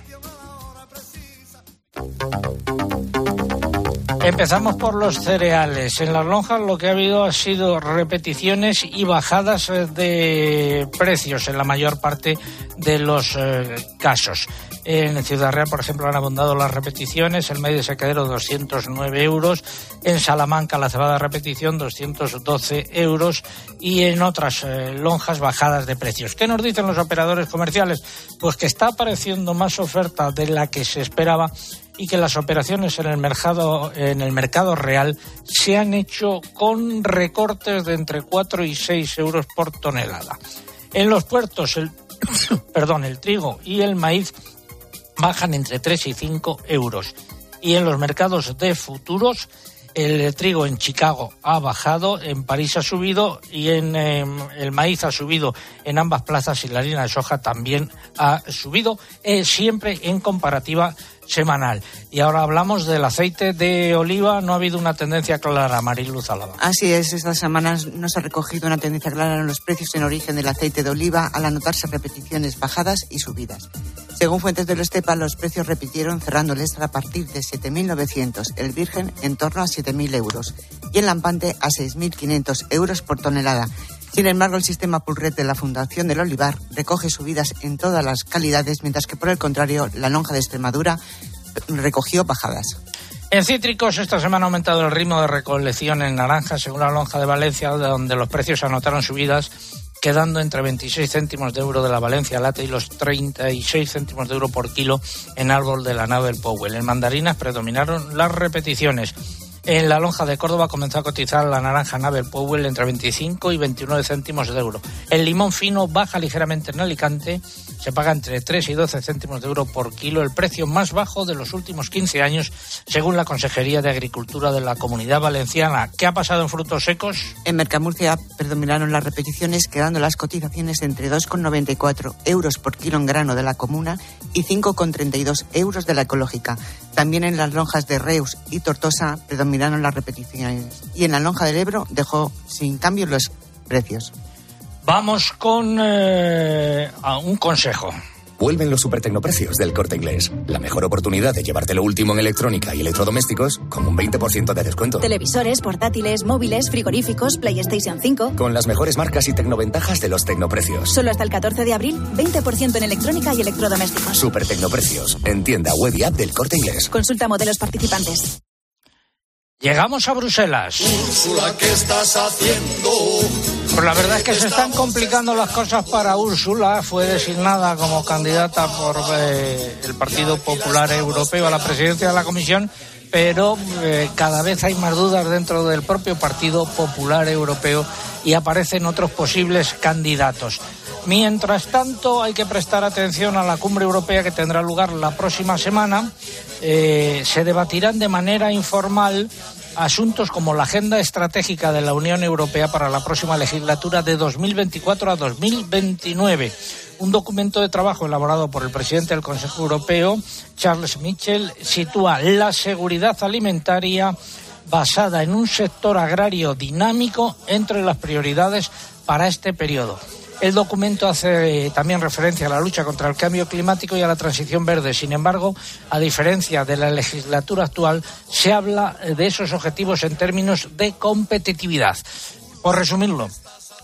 Empezamos por los cereales. En las lonjas lo que ha habido ha sido repeticiones y bajadas de precios en la mayor parte de los casos. En Ciudad Real, por ejemplo, han abundado las repeticiones. El maíz de secadero, 209 euros. En Salamanca, la cebada de repetición, 212 euros. Y en otras lonjas, bajadas de precios. ¿Qué nos dicen los operadores comerciales? Pues que está apareciendo más oferta de la que se esperaba y que las operaciones en el mercado real se han hecho con recortes de entre 4 y 6 euros por tonelada. En los puertos, el trigo y el maíz bajan entre 3 y 5 euros. Y en los mercados de futuros, el trigo en Chicago ha bajado, en París ha subido y el maíz ha subido en ambas plazas y la harina de soja también ha subido, siempre en comparativa semanal. Y ahora hablamos del aceite de oliva. No ha habido una tendencia clara, Mariluz Álava. Así es, estas semanas no se ha recogido una tendencia clara en los precios en origen del aceite de oliva, al anotarse repeticiones bajadas y subidas. Según fuentes de la Estepa, los precios repitieron, cerrando el extra a partir de 7.900, el virgen en torno a 7.000 euros y el lampante a 6.500 euros por tonelada. Sin embargo, el sistema Pulret de la Fundación del Olivar recoge subidas en todas las calidades, mientras que, por el contrario, la lonja de Extremadura recogió bajadas. En cítricos, esta semana ha aumentado el ritmo de recolección en naranjas, según la lonja de Valencia, donde los precios anotaron subidas, quedando entre 26 céntimos de euro de la Valencia Late y los 36 céntimos de euro por kilo en árbol de la Nabel Powell. En mandarinas predominaron las repeticiones. En la lonja de Córdoba comenzó a cotizar la naranja Nabel Powell entre 25 y 29 céntimos de euro. El limón fino baja ligeramente en Alicante, se paga entre 3 y 12 céntimos de euro por kilo, el precio más bajo de los últimos 15 años, según la Consejería de Agricultura de la Comunidad Valenciana. ¿Qué ha pasado en frutos secos? En Mercamurcia predominaron las repeticiones, quedando las cotizaciones entre 2,94 euros por kilo en grano de la comuna y 5,32 euros de la ecológica. También en las lonjas de Reus y Tortosa predominaron las repeticiones. Y en la lonja del Ebro dejó sin cambio los precios. Vamos con un consejo. Vuelven los supertecnoprecios del Corte Inglés. La mejor oportunidad de llevarte lo último en electrónica y electrodomésticos con un 20% de descuento. Televisores, portátiles, móviles, frigoríficos, PlayStation 5. Con las mejores marcas y tecnoventajas de los tecnoprecios. Solo hasta el 14 de abril, 20% en electrónica y electrodomésticos. Supertecnoprecios. En tienda web y app del Corte Inglés. Consulta modelos participantes. Llegamos a Bruselas. Úrsula, ¿qué estás haciendo? Pues la verdad es que se están complicando las cosas para Úrsula. Fue designada como candidata por el Partido Popular Europeo a la presidencia de la Comisión, pero cada vez hay más dudas dentro del propio Partido Popular Europeo y aparecen otros posibles candidatos. Mientras tanto, hay que prestar atención a la cumbre europea que tendrá lugar la próxima semana. Se debatirán de manera informal asuntos como la agenda estratégica de la Unión Europea para la próxima legislatura de 2024 a 2029. Un documento de trabajo elaborado por el presidente del Consejo Europeo, Charles Michel, sitúa la seguridad alimentaria basada en un sector agrario dinámico entre las prioridades para este periodo. El documento hace también referencia a la lucha contra el cambio climático y a la transición verde. Sin embargo, a diferencia de la legislatura actual, se habla de esos objetivos en términos de competitividad. Por resumirlo,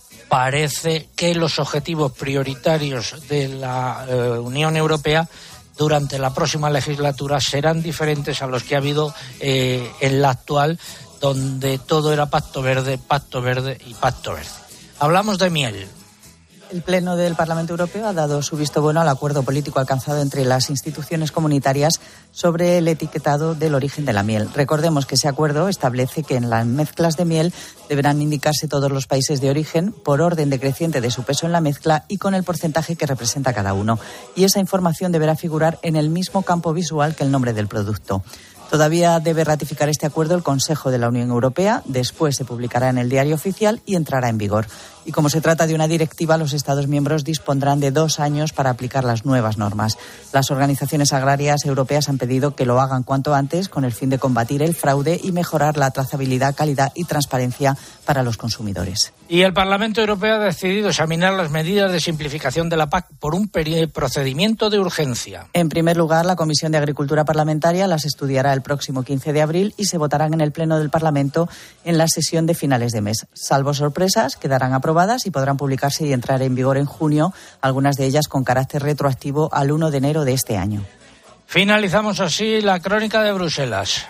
parece que los objetivos prioritarios de la Unión Europea durante la próxima legislatura serán diferentes a los que ha habido en la actual, donde todo era pacto verde y pacto verde. Hablamos de miel. El Pleno del Parlamento Europeo ha dado su visto bueno al acuerdo político alcanzado entre las instituciones comunitarias sobre el etiquetado del origen de la miel. Recordemos que ese acuerdo establece que en las mezclas de miel deberán indicarse todos los países de origen por orden decreciente de su peso en la mezcla y con el porcentaje que representa cada uno. Y esa información deberá figurar en el mismo campo visual que el nombre del producto. Todavía debe ratificar este acuerdo el Consejo de la Unión Europea, después se publicará en el Diario Oficial y entrará en vigor. Y como se trata de una directiva, los Estados miembros dispondrán de 2 años para aplicar las nuevas normas. Las organizaciones agrarias europeas han pedido que lo hagan cuanto antes con el fin de combatir el fraude y mejorar la trazabilidad, calidad y transparencia para los consumidores. Y el Parlamento Europeo ha decidido examinar las medidas de simplificación de la PAC por un procedimiento de urgencia. En primer lugar, la Comisión de Agricultura Parlamentaria las estudiará el próximo 15 de abril y se votarán en el Pleno del Parlamento en la sesión de finales de mes. Salvo sorpresas, quedarán aprobadas y podrán publicarse y entrar en vigor en junio, algunas de ellas con carácter retroactivo al 1 de enero de este año. Finalizamos así la crónica de Bruselas.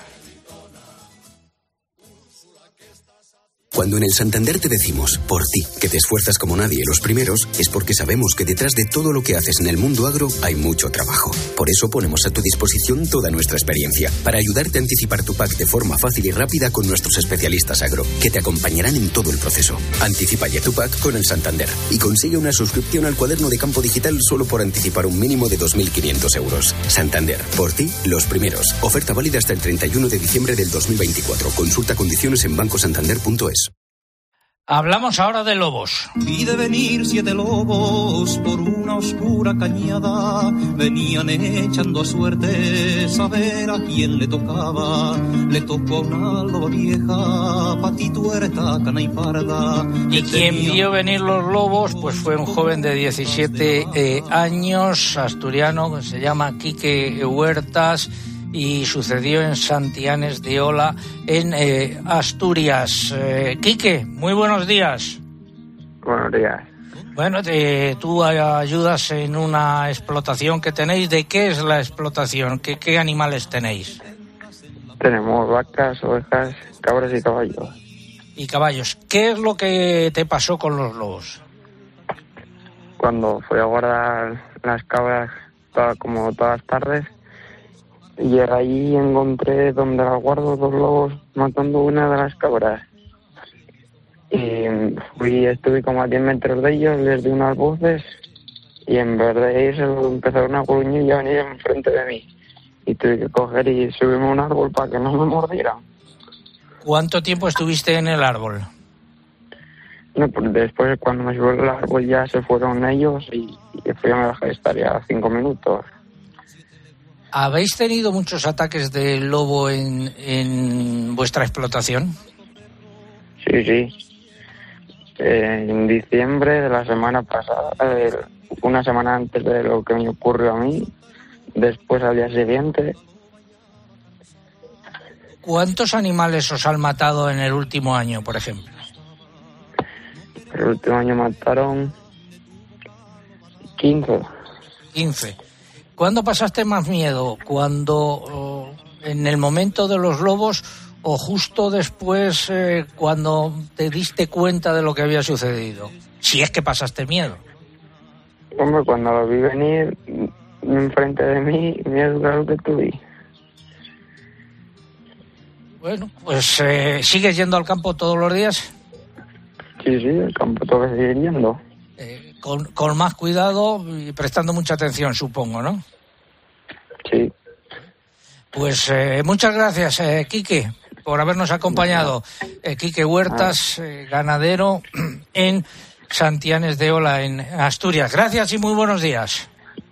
Cuando en el Santander te decimos, por ti, que te esfuerzas como nadie los primeros, es porque sabemos que detrás de todo lo que haces en el mundo agro hay mucho trabajo. Por eso ponemos a tu disposición toda nuestra experiencia, para ayudarte a anticipar tu PAC de forma fácil y rápida con nuestros especialistas agro, que te acompañarán en todo el proceso. Anticipa ya tu PAC con el Santander y consigue una suscripción al cuaderno de campo digital solo por anticipar un mínimo de 2.500 euros. Santander, por ti, los primeros. Oferta válida hasta el 31 de diciembre del 2024. Consulta condiciones en bancosantander.es. Hablamos ahora de lobos. Y de venir 7 lobos por una oscura cañada, venían echando a suerte saber a quién le tocaba. Le tocó a una loba vieja, patituerta, cana y parda. Y quien vio venir los lobos pues fue un joven de 17 años, asturiano, que se llama Quique Huertas, y sucedió en Santianes de Ola, en Asturias. Quique, muy buenos días. Buenos días. Bueno, tú ayudas en una explotación que tenéis. ¿De qué es la explotación? ¿Qué animales tenéis? Tenemos vacas, ovejas, cabras y caballos. Y caballos. ¿Qué es lo que te pasó con los lobos? Cuando fui a guardar las cabras, como todas las tardes, y allí encontré donde las guardo 2 lobos matando una de las cabras. Y estuve como a 10 metros de ellos, les di unas voces y en vez de irse empezaron a gruñir y a venir enfrente de mí. Y tuve que coger y subirme a un árbol para que no me mordieran. ¿Cuánto tiempo estuviste en el árbol? No, pues después cuando me subí al árbol ya se fueron ellos y fui a me bajé, estaría 5 minutos. ¿Habéis tenido muchos ataques de lobo en vuestra explotación? Sí. En diciembre de la semana pasada, una semana antes de lo que me ocurrió a mí, después al día siguiente. ¿Cuántos animales os han matado en el último año, por ejemplo? El último año mataron 15. 15. ¿Cuándo pasaste más miedo? ¿Cuando en el momento de los lobos o justo después cuando te diste cuenta de lo que había sucedido? Si es que pasaste miedo. Hombre, cuando lo vi venir enfrente de mí, miedo claro que tuve. Bueno, pues ¿sigues yendo al campo todos los días? Sí, al campo tengo que seguir yendo. Con más cuidado y prestando mucha atención, supongo, ¿no? Sí. Pues muchas gracias, Quique, por habernos acompañado. Quique Huertas, ganadero en Santianes de Ola, en Asturias. Gracias y muy buenos días.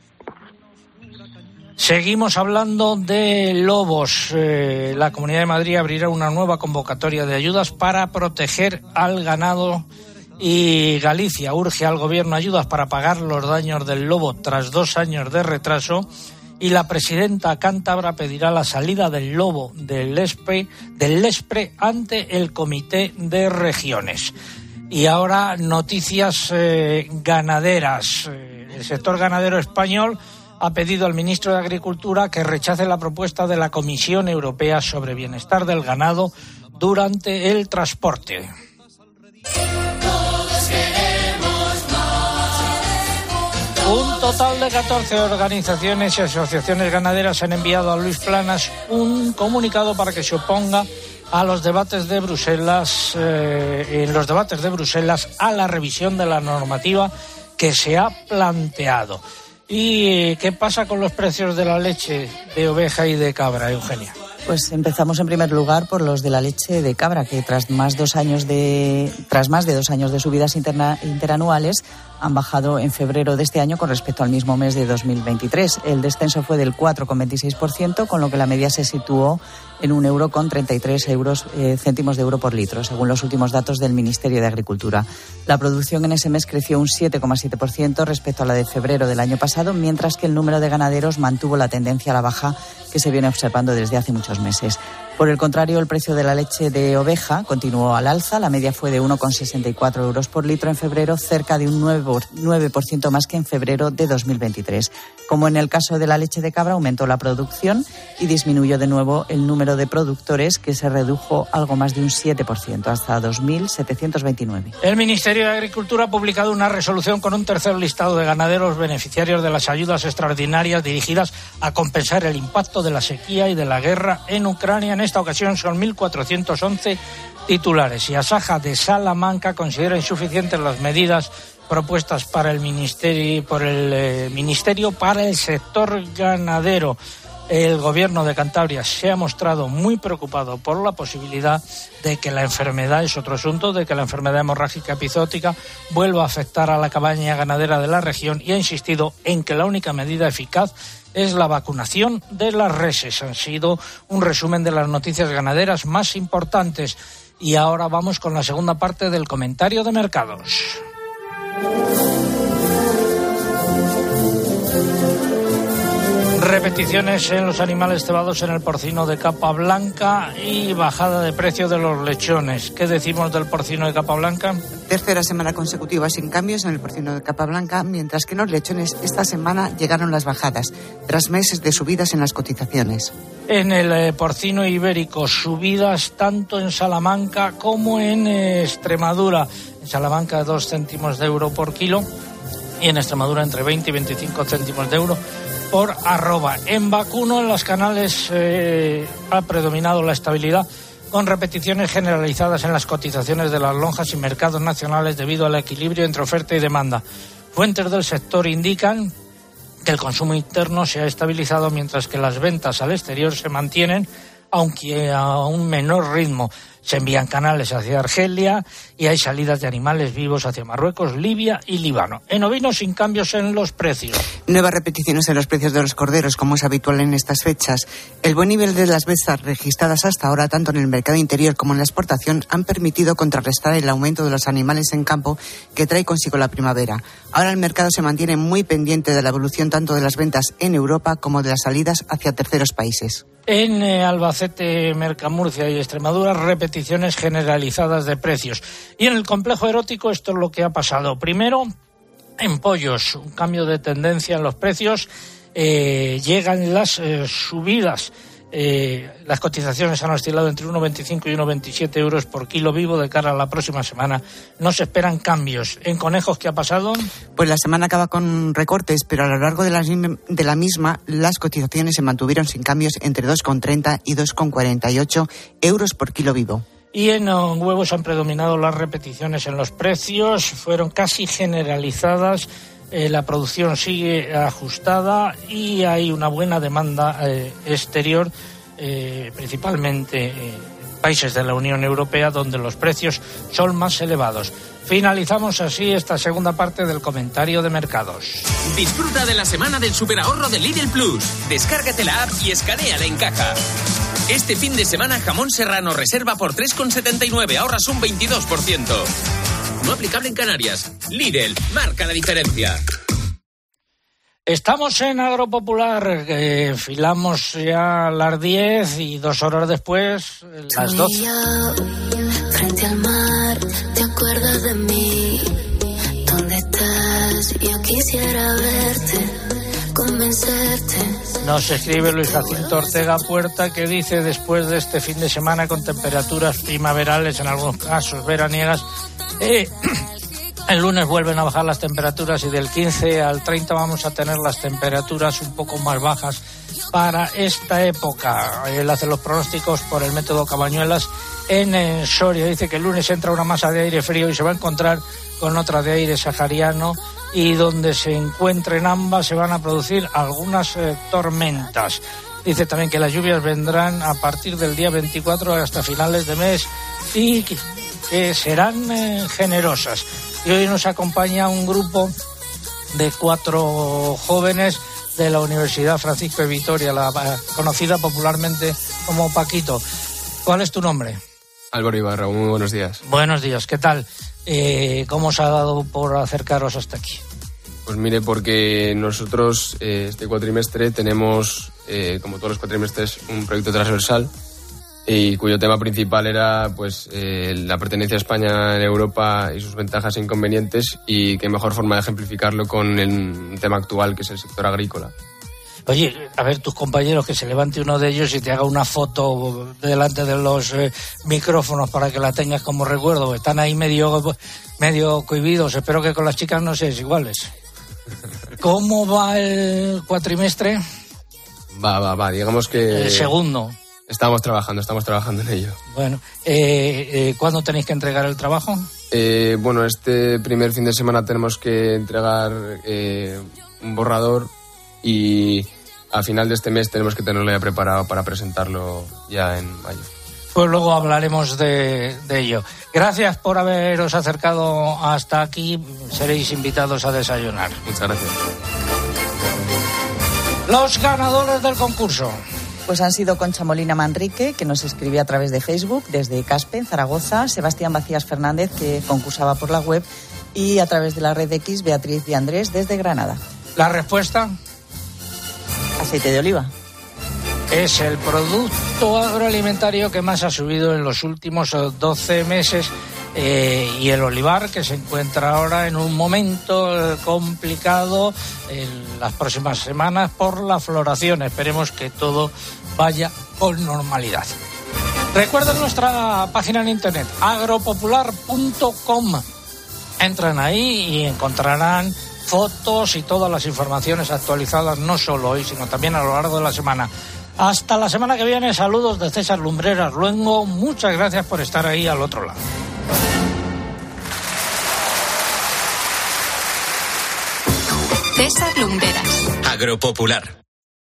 Seguimos hablando de lobos. La Comunidad de Madrid abrirá una nueva convocatoria de ayudas para proteger al ganado. Y Galicia urge al gobierno ayudas para pagar los daños del lobo tras 2 años de retraso. Y la presidenta cántabra pedirá la salida del lobo del Lespre ante el Comité de Regiones. Y ahora noticias ganaderas. El sector ganadero español ha pedido al ministro de Agricultura que rechace la propuesta de la Comisión Europea sobre bienestar del ganado durante el transporte. Un total de 14 organizaciones y asociaciones ganaderas han enviado a Luis Planas un comunicado para que se oponga a los debates de Bruselas, a la revisión de la normativa que se ha planteado. ¿Y qué pasa con los precios de la leche de oveja y de cabra, Eugenia? Pues empezamos en primer lugar por los de la leche de cabra, que tras más de 2 años de subidas interanuales han bajado en febrero de este año con respecto al mismo mes de 2023. El descenso fue del 4,26%, con lo que la media se situó en €1,33 céntimos de euro por litro, según los últimos datos del Ministerio de Agricultura. La producción en ese mes creció un 7,7% respecto a la de febrero del año pasado, mientras que el número de ganaderos mantuvo la tendencia a la baja que se viene observando desde hace muchos meses. Por el contrario, el precio de la leche de oveja continuó al alza. La media fue de €1,64 por litro en febrero, cerca de un 9% más que en febrero de 2023. Como en el caso de la leche de cabra, aumentó la producción y disminuyó de nuevo el número de productores, que se redujo algo más de un 7%, hasta 2.729. El Ministerio de Agricultura ha publicado una resolución con un tercer listado de ganaderos beneficiarios de las ayudas extraordinarias dirigidas a compensar el impacto de la sequía y de la guerra en Ucrania. En esta ocasión son 1.411 titulares, y Asaja de Salamanca considera insuficientes las medidas propuestas por el Ministerio para el sector ganadero. El Gobierno de Cantabria se ha mostrado muy preocupado por la posibilidad de que la enfermedad, es otro asunto, de que la enfermedad hemorrágica epizootica vuelva a afectar a la cabaña ganadera de la región, y ha insistido en que la única medida eficaz es la vacunación de las reses. Han sido un resumen de las noticias ganaderas más importantes. Y ahora vamos con la segunda parte del comentario de mercados. Repeticiones en los animales cebados en el porcino de capa blanca y bajada de precio de los lechones. ¿Qué decimos del porcino de capa blanca? Tercera semana consecutiva sin cambios en el porcino de capa blanca, mientras que en los lechones esta semana llegaron las bajadas, tras meses de subidas en las cotizaciones. En el porcino ibérico, subidas tanto en Salamanca como en Extremadura. En Salamanca 2 céntimos de euro por kilo y en Extremadura entre 20 y 25 céntimos de euro por arroba. En vacuno, en los canales ha predominado la estabilidad, con repeticiones generalizadas en las cotizaciones de las lonjas y mercados nacionales debido al equilibrio entre oferta y demanda. Fuentes del sector indican que el consumo interno se ha estabilizado, mientras que las ventas al exterior se mantienen, aunque a un menor ritmo. Se envían canales hacia Argelia y hay salidas de animales vivos hacia Marruecos, Libia y Líbano. En ovinos, sin cambios en los precios. Nuevas repeticiones en los precios de los corderos, como es habitual en estas fechas. El buen nivel de las ventas registradas hasta ahora, tanto en el mercado interior como en la exportación, han permitido contrarrestar el aumento de los animales en campo que trae consigo la primavera. Ahora el mercado se mantiene muy pendiente de la evolución tanto de las ventas en Europa como de las salidas hacia terceros países. En Albacete, Mercamurcia y Extremadura, repeticiones generalizadas de precios. Y en el complejo erótico, esto es lo que ha pasado. Primero, en pollos, un cambio de tendencia en los precios. Llegan las subidas. Las cotizaciones han oscilado entre 1,25 y 1,27 euros por kilo vivo. De cara a la próxima semana no se esperan cambios. En conejos, ¿qué ha pasado? Pues la semana acaba con recortes, pero a lo largo de la misma las cotizaciones se mantuvieron sin cambios entre 2,30 y 2,48 euros por kilo vivo. Y en huevos han predominado las repeticiones en los precios, fueron casi generalizadas. La producción sigue ajustada y hay una buena demanda exterior, principalmente en países de la Unión Europea, donde los precios son más elevados. Finalizamos así esta segunda parte del comentario de mercados. Disfruta de la semana del superahorro de Lidl Plus. Descárgate la app y escanéala en caja. Este fin de semana, jamón serrano reserva por 3,79, ahorras un 22%. No aplicable en Canarias. Lidl, marca la diferencia. Estamos en Agropopular, filamos ya las 10 y 2 horas después, las 12. Frente al mar, ¿te acuerdas de mí? ¿Dónde estás? Yo quisiera verte. convencerte. Nos escribe Luis Jacinto Ortega Puerta, que dice: después de este fin de semana con temperaturas primaverales, en algunos casos veraniegas, el lunes vuelven a bajar las temperaturas y del 15 al 30 vamos a tener las temperaturas un poco más bajas para esta época. Él hace los pronósticos por el método Cabañuelas en Soria. Dice que el lunes entra una masa de aire frío y se va a encontrar con otra de aire sahariano, y donde se encuentren ambas se van a producir algunas tormentas. Dice también que las lluvias vendrán a partir del día 24 hasta finales de mes y que serán generosas. Y hoy nos acompaña un grupo de 4 jóvenes de la Universidad Francisco de Vitoria, la conocida popularmente como Paquito. ¿Cuál es tu nombre? Álvaro Ibarra, muy buenos días. Buenos días, ¿qué tal? ¿Cómo os ha dado por acercaros hasta aquí? Pues mire, porque nosotros este cuatrimestre tenemos, como todos los cuatrimestres, un proyecto transversal y cuyo tema principal era pues la pertenencia a España en Europa y sus ventajas e inconvenientes, y qué mejor forma de ejemplificarlo con el tema actual, que es el sector agrícola. Oye, a ver, tus compañeros, que se levante uno de ellos y te haga una foto delante de los micrófonos para que la tengas como recuerdo. Están ahí medio cohibidos. Espero que con las chicas no seáis iguales. ¿Cómo va el cuatrimestre? Va, digamos que... El segundo. Estamos trabajando en ello. Bueno, ¿cuándo tenéis que entregar el trabajo? Bueno, este primer fin de semana tenemos que entregar un borrador, y a final de este mes tenemos que tenerlo ya preparado para presentarlo ya en mayo. Pues luego hablaremos de ello. Gracias por haberos acercado hasta aquí. Seréis invitados a desayunar. Muchas gracias. Los ganadores del concurso. Pues han sido Concha Molina Manrique, que nos escribió a través de Facebook desde Caspe, en Zaragoza; Sebastián Macías Fernández, que concursaba por la web; y a través de la red X, Beatriz de Andrés, desde Granada. ¿La respuesta? Aceite de oliva. Es el producto agroalimentario que más ha subido en los últimos 12 meses, y el olivar, que se encuentra ahora en un momento complicado en las próximas semanas por la floración. Esperemos que todo vaya con normalidad. Recuerden nuestra página en internet, agropopular.com. Entran ahí y encontrarán fotos y todas las informaciones actualizadas, no solo hoy, sino también a lo largo de la semana. Hasta la semana que viene. Saludos de César Lumbreras Luengo. Muchas gracias por estar ahí al otro lado. César Lumbreras. Agropopular.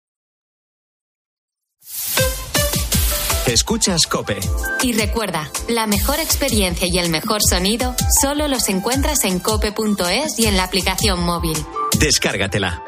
Escuchas COPE. Y recuerda, la mejor experiencia y el mejor sonido solo los encuentras en cope.es y en la aplicación móvil. Descárgatela.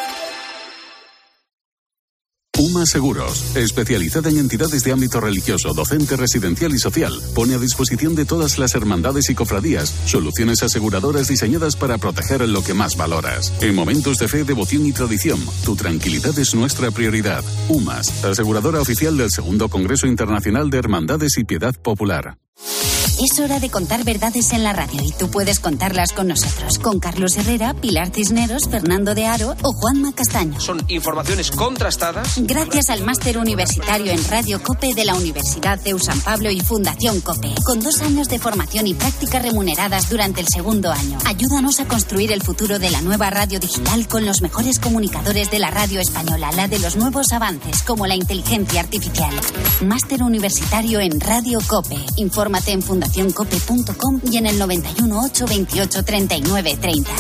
UMA Seguros, especializada en entidades de ámbito religioso, docente, residencial y social, pone a disposición de todas las hermandades y cofradías soluciones aseguradoras diseñadas para proteger lo que más valoras. En momentos de fe, devoción y tradición, tu tranquilidad es nuestra prioridad. UMAS, aseguradora oficial del Segundo Congreso Internacional de Hermandades y Piedad Popular. Es hora de contar verdades en la radio, y tú puedes contarlas con nosotros, con Carlos Herrera, Pilar Cisneros, Fernando de Aro o Juanma Castaño. Son informaciones contrastadas. Gracias al máster universitario en Radio COPE de la Universidad CEU San Pablo y Fundación COPE, con 2 años de formación y prácticas remuneradas durante el segundo año. Ayúdanos a construir el futuro de la nueva radio digital con los mejores comunicadores de la radio española, la de los nuevos avances como la inteligencia artificial. Máster universitario en Radio COPE. Infórmate en fundacioncope.com y en el 91 828 39 30.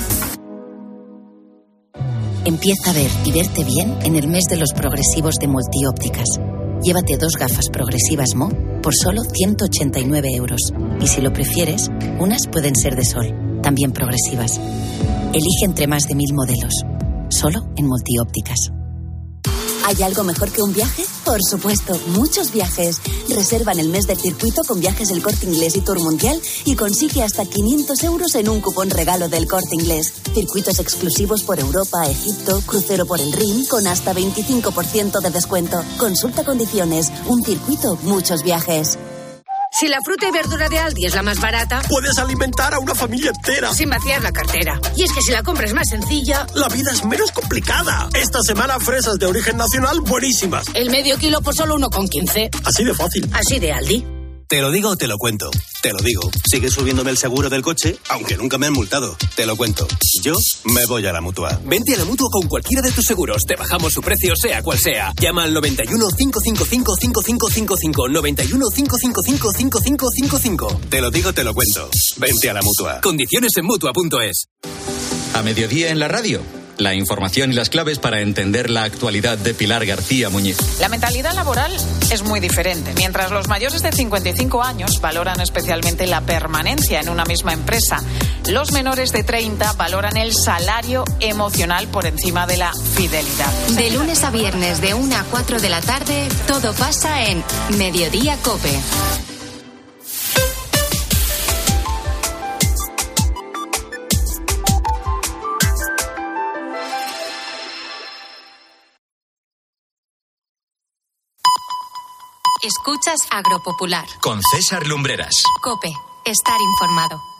Empieza a ver y verte bien en el mes de los progresivos de Multiópticas. Llévate 2 gafas progresivas Mo por solo 189 euros. Y si lo prefieres, unas pueden ser de sol, también progresivas. Elige entre más de 1000 modelos. Solo en Multiópticas. ¿Hay algo mejor que un viaje? Por supuesto, muchos viajes. Reserva en el mes del circuito con Viajes El Corte Inglés y Tour Mundial y consigue hasta 500 euros en un cupón regalo del Corte Inglés. Circuitos exclusivos por Europa, Egipto, crucero por el Rin con hasta 25% de descuento. Consulta condiciones. Un circuito, muchos viajes. Si la fruta y verdura de Aldi es la más barata, puedes alimentar a una familia entera sin vaciar la cartera. Y es que si la compra es más sencilla, la vida es menos complicada. Esta semana fresas de origen nacional buenísimas. El medio kilo por solo 1,15. Así de fácil. Así de Aldi. Te lo digo, te lo cuento. Te lo digo. Sigue subiéndome el seguro del coche, aunque nunca me han multado. Te lo cuento. Yo me voy a la Mutua. Vente a la Mutua con cualquiera de tus seguros. Te bajamos su precio, sea cual sea. Llama al 91 555 5555. 91 555 5555. Te lo digo, te lo cuento. Vente a la Mutua. Condiciones en Mutua.es. A mediodía en la radio. La información y las claves para entender la actualidad de Pilar García Muñiz. La mentalidad laboral es muy diferente. Mientras los mayores de 55 años valoran especialmente la permanencia en una misma empresa, los menores de 30 valoran el salario emocional por encima de la fidelidad. De lunes a viernes de 1 a 4 de la tarde, todo pasa en Mediodía COPE. Escuchas Agropopular. Con César Lumbreras. COPE. Estar informado.